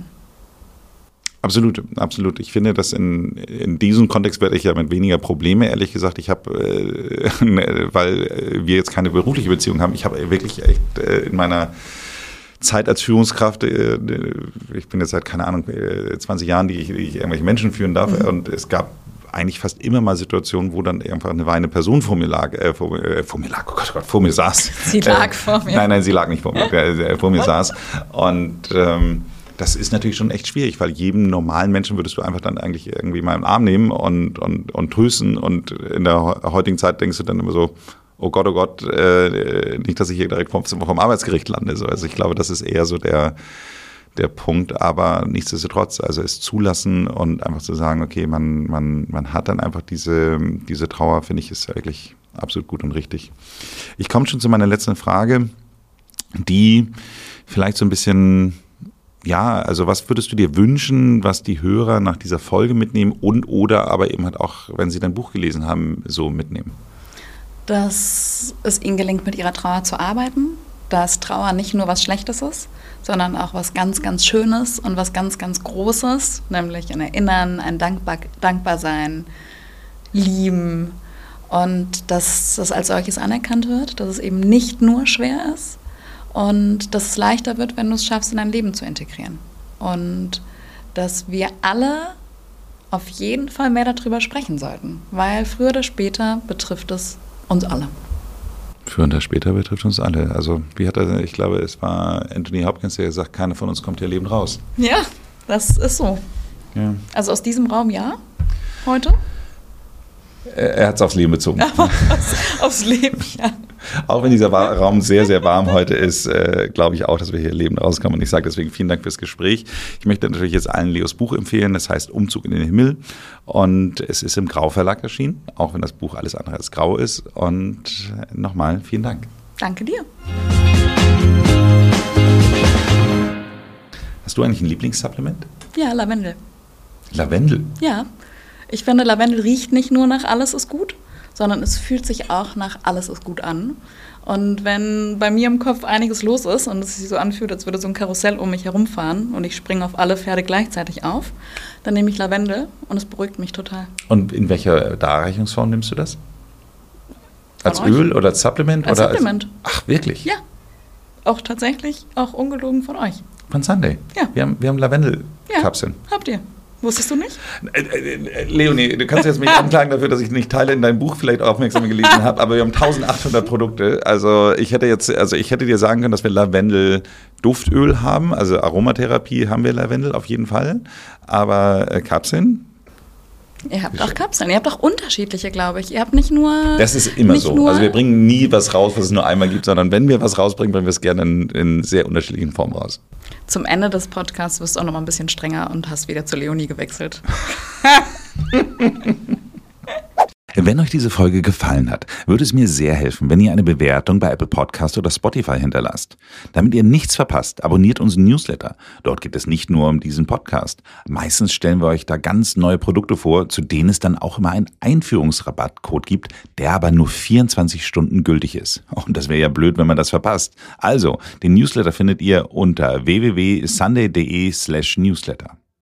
Absolut, absolut. Ich finde, dass in, in diesem Kontext werde ich ja mit weniger Probleme, ehrlich gesagt. Ich habe, äh, weil wir jetzt keine berufliche Beziehung haben, ich habe wirklich echt äh, in meiner Zeit als Führungskraft, äh, ich bin jetzt seit, keine Ahnung, zwanzig Jahren, die ich, die ich irgendwelche Menschen führen darf, mhm. und es gab eigentlich fast immer mal Situationen, wo dann einfach eine weinende Person vor mir lag, äh, vor, äh, vor mir lag, oh Gott, oh Gott, vor mir saß. Sie lag äh, vor mir. Nein, nein, sie lag nicht vor mir, äh, vor mir saß. Und ähm, das ist natürlich schon echt schwierig, weil jedem normalen Menschen würdest du einfach dann eigentlich irgendwie mal im Arm nehmen und, und, und trösten. Und in der heutigen Zeit denkst du dann immer so, oh Gott, oh Gott, äh, nicht, dass ich hier direkt vom, vom Arbeitsgericht lande. So. Also ich glaube, das ist eher so der der Punkt, aber nichtsdestotrotz, also es zulassen und einfach zu sagen, okay, man, man, man hat dann einfach diese, diese Trauer, finde ich, ist wirklich absolut gut und richtig. Ich komme schon zu meiner letzten Frage, die vielleicht so ein bisschen, ja, also was würdest du dir wünschen, was die Hörer nach dieser Folge mitnehmen und oder aber eben halt auch, wenn sie dein Buch gelesen haben, so mitnehmen? Dass es ihnen gelingt, mit ihrer Trauer zu arbeiten, dass Trauer nicht nur was Schlechtes ist, sondern auch was ganz, ganz Schönes und was ganz, ganz Großes, nämlich ein Erinnern, ein Dankbar, Dankbarsein, Lieben und dass das als solches anerkannt wird, dass es eben nicht nur schwer ist und dass es leichter wird, wenn du es schaffst, in dein Leben zu integrieren. Und dass wir alle auf jeden Fall mehr darüber sprechen sollten, weil früher oder später betrifft es uns alle. Früher oder später betrifft uns alle. Also wie hat er, ich glaube, es war Anthony Hopkins, der gesagt, keiner von uns kommt hier lebend raus. Ja, das ist so. Ja. Also aus diesem Raum ja, heute? Er hat es aufs Leben bezogen. Aber aufs, aufs Leben, ja. Auch wenn dieser Raum sehr, sehr warm heute ist, äh, glaube ich auch, dass wir hier lebend rauskommen. Und ich sage deswegen vielen Dank fürs Gespräch. Ich möchte natürlich jetzt allen Leos Buch empfehlen. Das heißt Umzug in den Himmel. Und es ist im Grau Verlag erschienen, auch wenn das Buch alles andere als grau ist. Und nochmal vielen Dank. Danke dir. Hast du eigentlich ein Lieblingssupplement? Ja, Lavendel. Lavendel? Ja. Ich finde, Lavendel riecht nicht nur nach alles ist gut, sondern es fühlt sich auch nach alles ist gut an. Und wenn bei mir im Kopf einiges los ist und es sich so anfühlt, als würde so ein Karussell um mich herumfahren und ich springe auf alle Pferde gleichzeitig auf, dann nehme ich Lavendel und es beruhigt mich total. Und in welcher Darreichungsform nimmst du das? Als Von euch? Öl oder als Supplement? Als oder Supplement. Als, ach, wirklich? Ja. Auch tatsächlich, auch ungelogen von euch. Von Sunday? Ja. Wir haben, wir haben Lavendel-Kapseln. Ja, habt ihr. Wusstest du nicht? Äh, äh, Leonie, du kannst jetzt mich anklagen dafür, dass ich nicht Teile in deinem Buch vielleicht aufmerksam gelesen habe, aber wir haben eintausendachthundert Produkte. Also ich hätte jetzt, also ich hätte dir sagen können, dass wir Lavendel-Duftöl haben, also Aromatherapie haben wir Lavendel auf jeden Fall, aber äh, Kapseln? Ihr habt auch Kapseln, ihr habt auch unterschiedliche, glaube ich. Ihr habt nicht nur... Das ist immer nicht so. Nur also wir bringen nie was raus, was es nur einmal gibt, sondern wenn wir was rausbringen, bringen wir es gerne in, in sehr unterschiedlichen Formen raus. Zum Ende des Podcasts wirst du auch noch mal ein bisschen strenger und hast wieder zu Leonie gewechselt. Wenn euch diese Folge gefallen hat, würde es mir sehr helfen, wenn ihr eine Bewertung bei Apple Podcast oder Spotify hinterlasst. Damit ihr nichts verpasst, abonniert unseren Newsletter. Dort geht es nicht nur um diesen Podcast. Meistens stellen wir euch da ganz neue Produkte vor, zu denen es dann auch immer einen Einführungsrabattcode gibt, der aber nur vierundzwanzig Stunden gültig ist. Und das wäre ja blöd, wenn man das verpasst. Also, den Newsletter findet ihr unter w w w punkt sunday punkt de slash newsletter.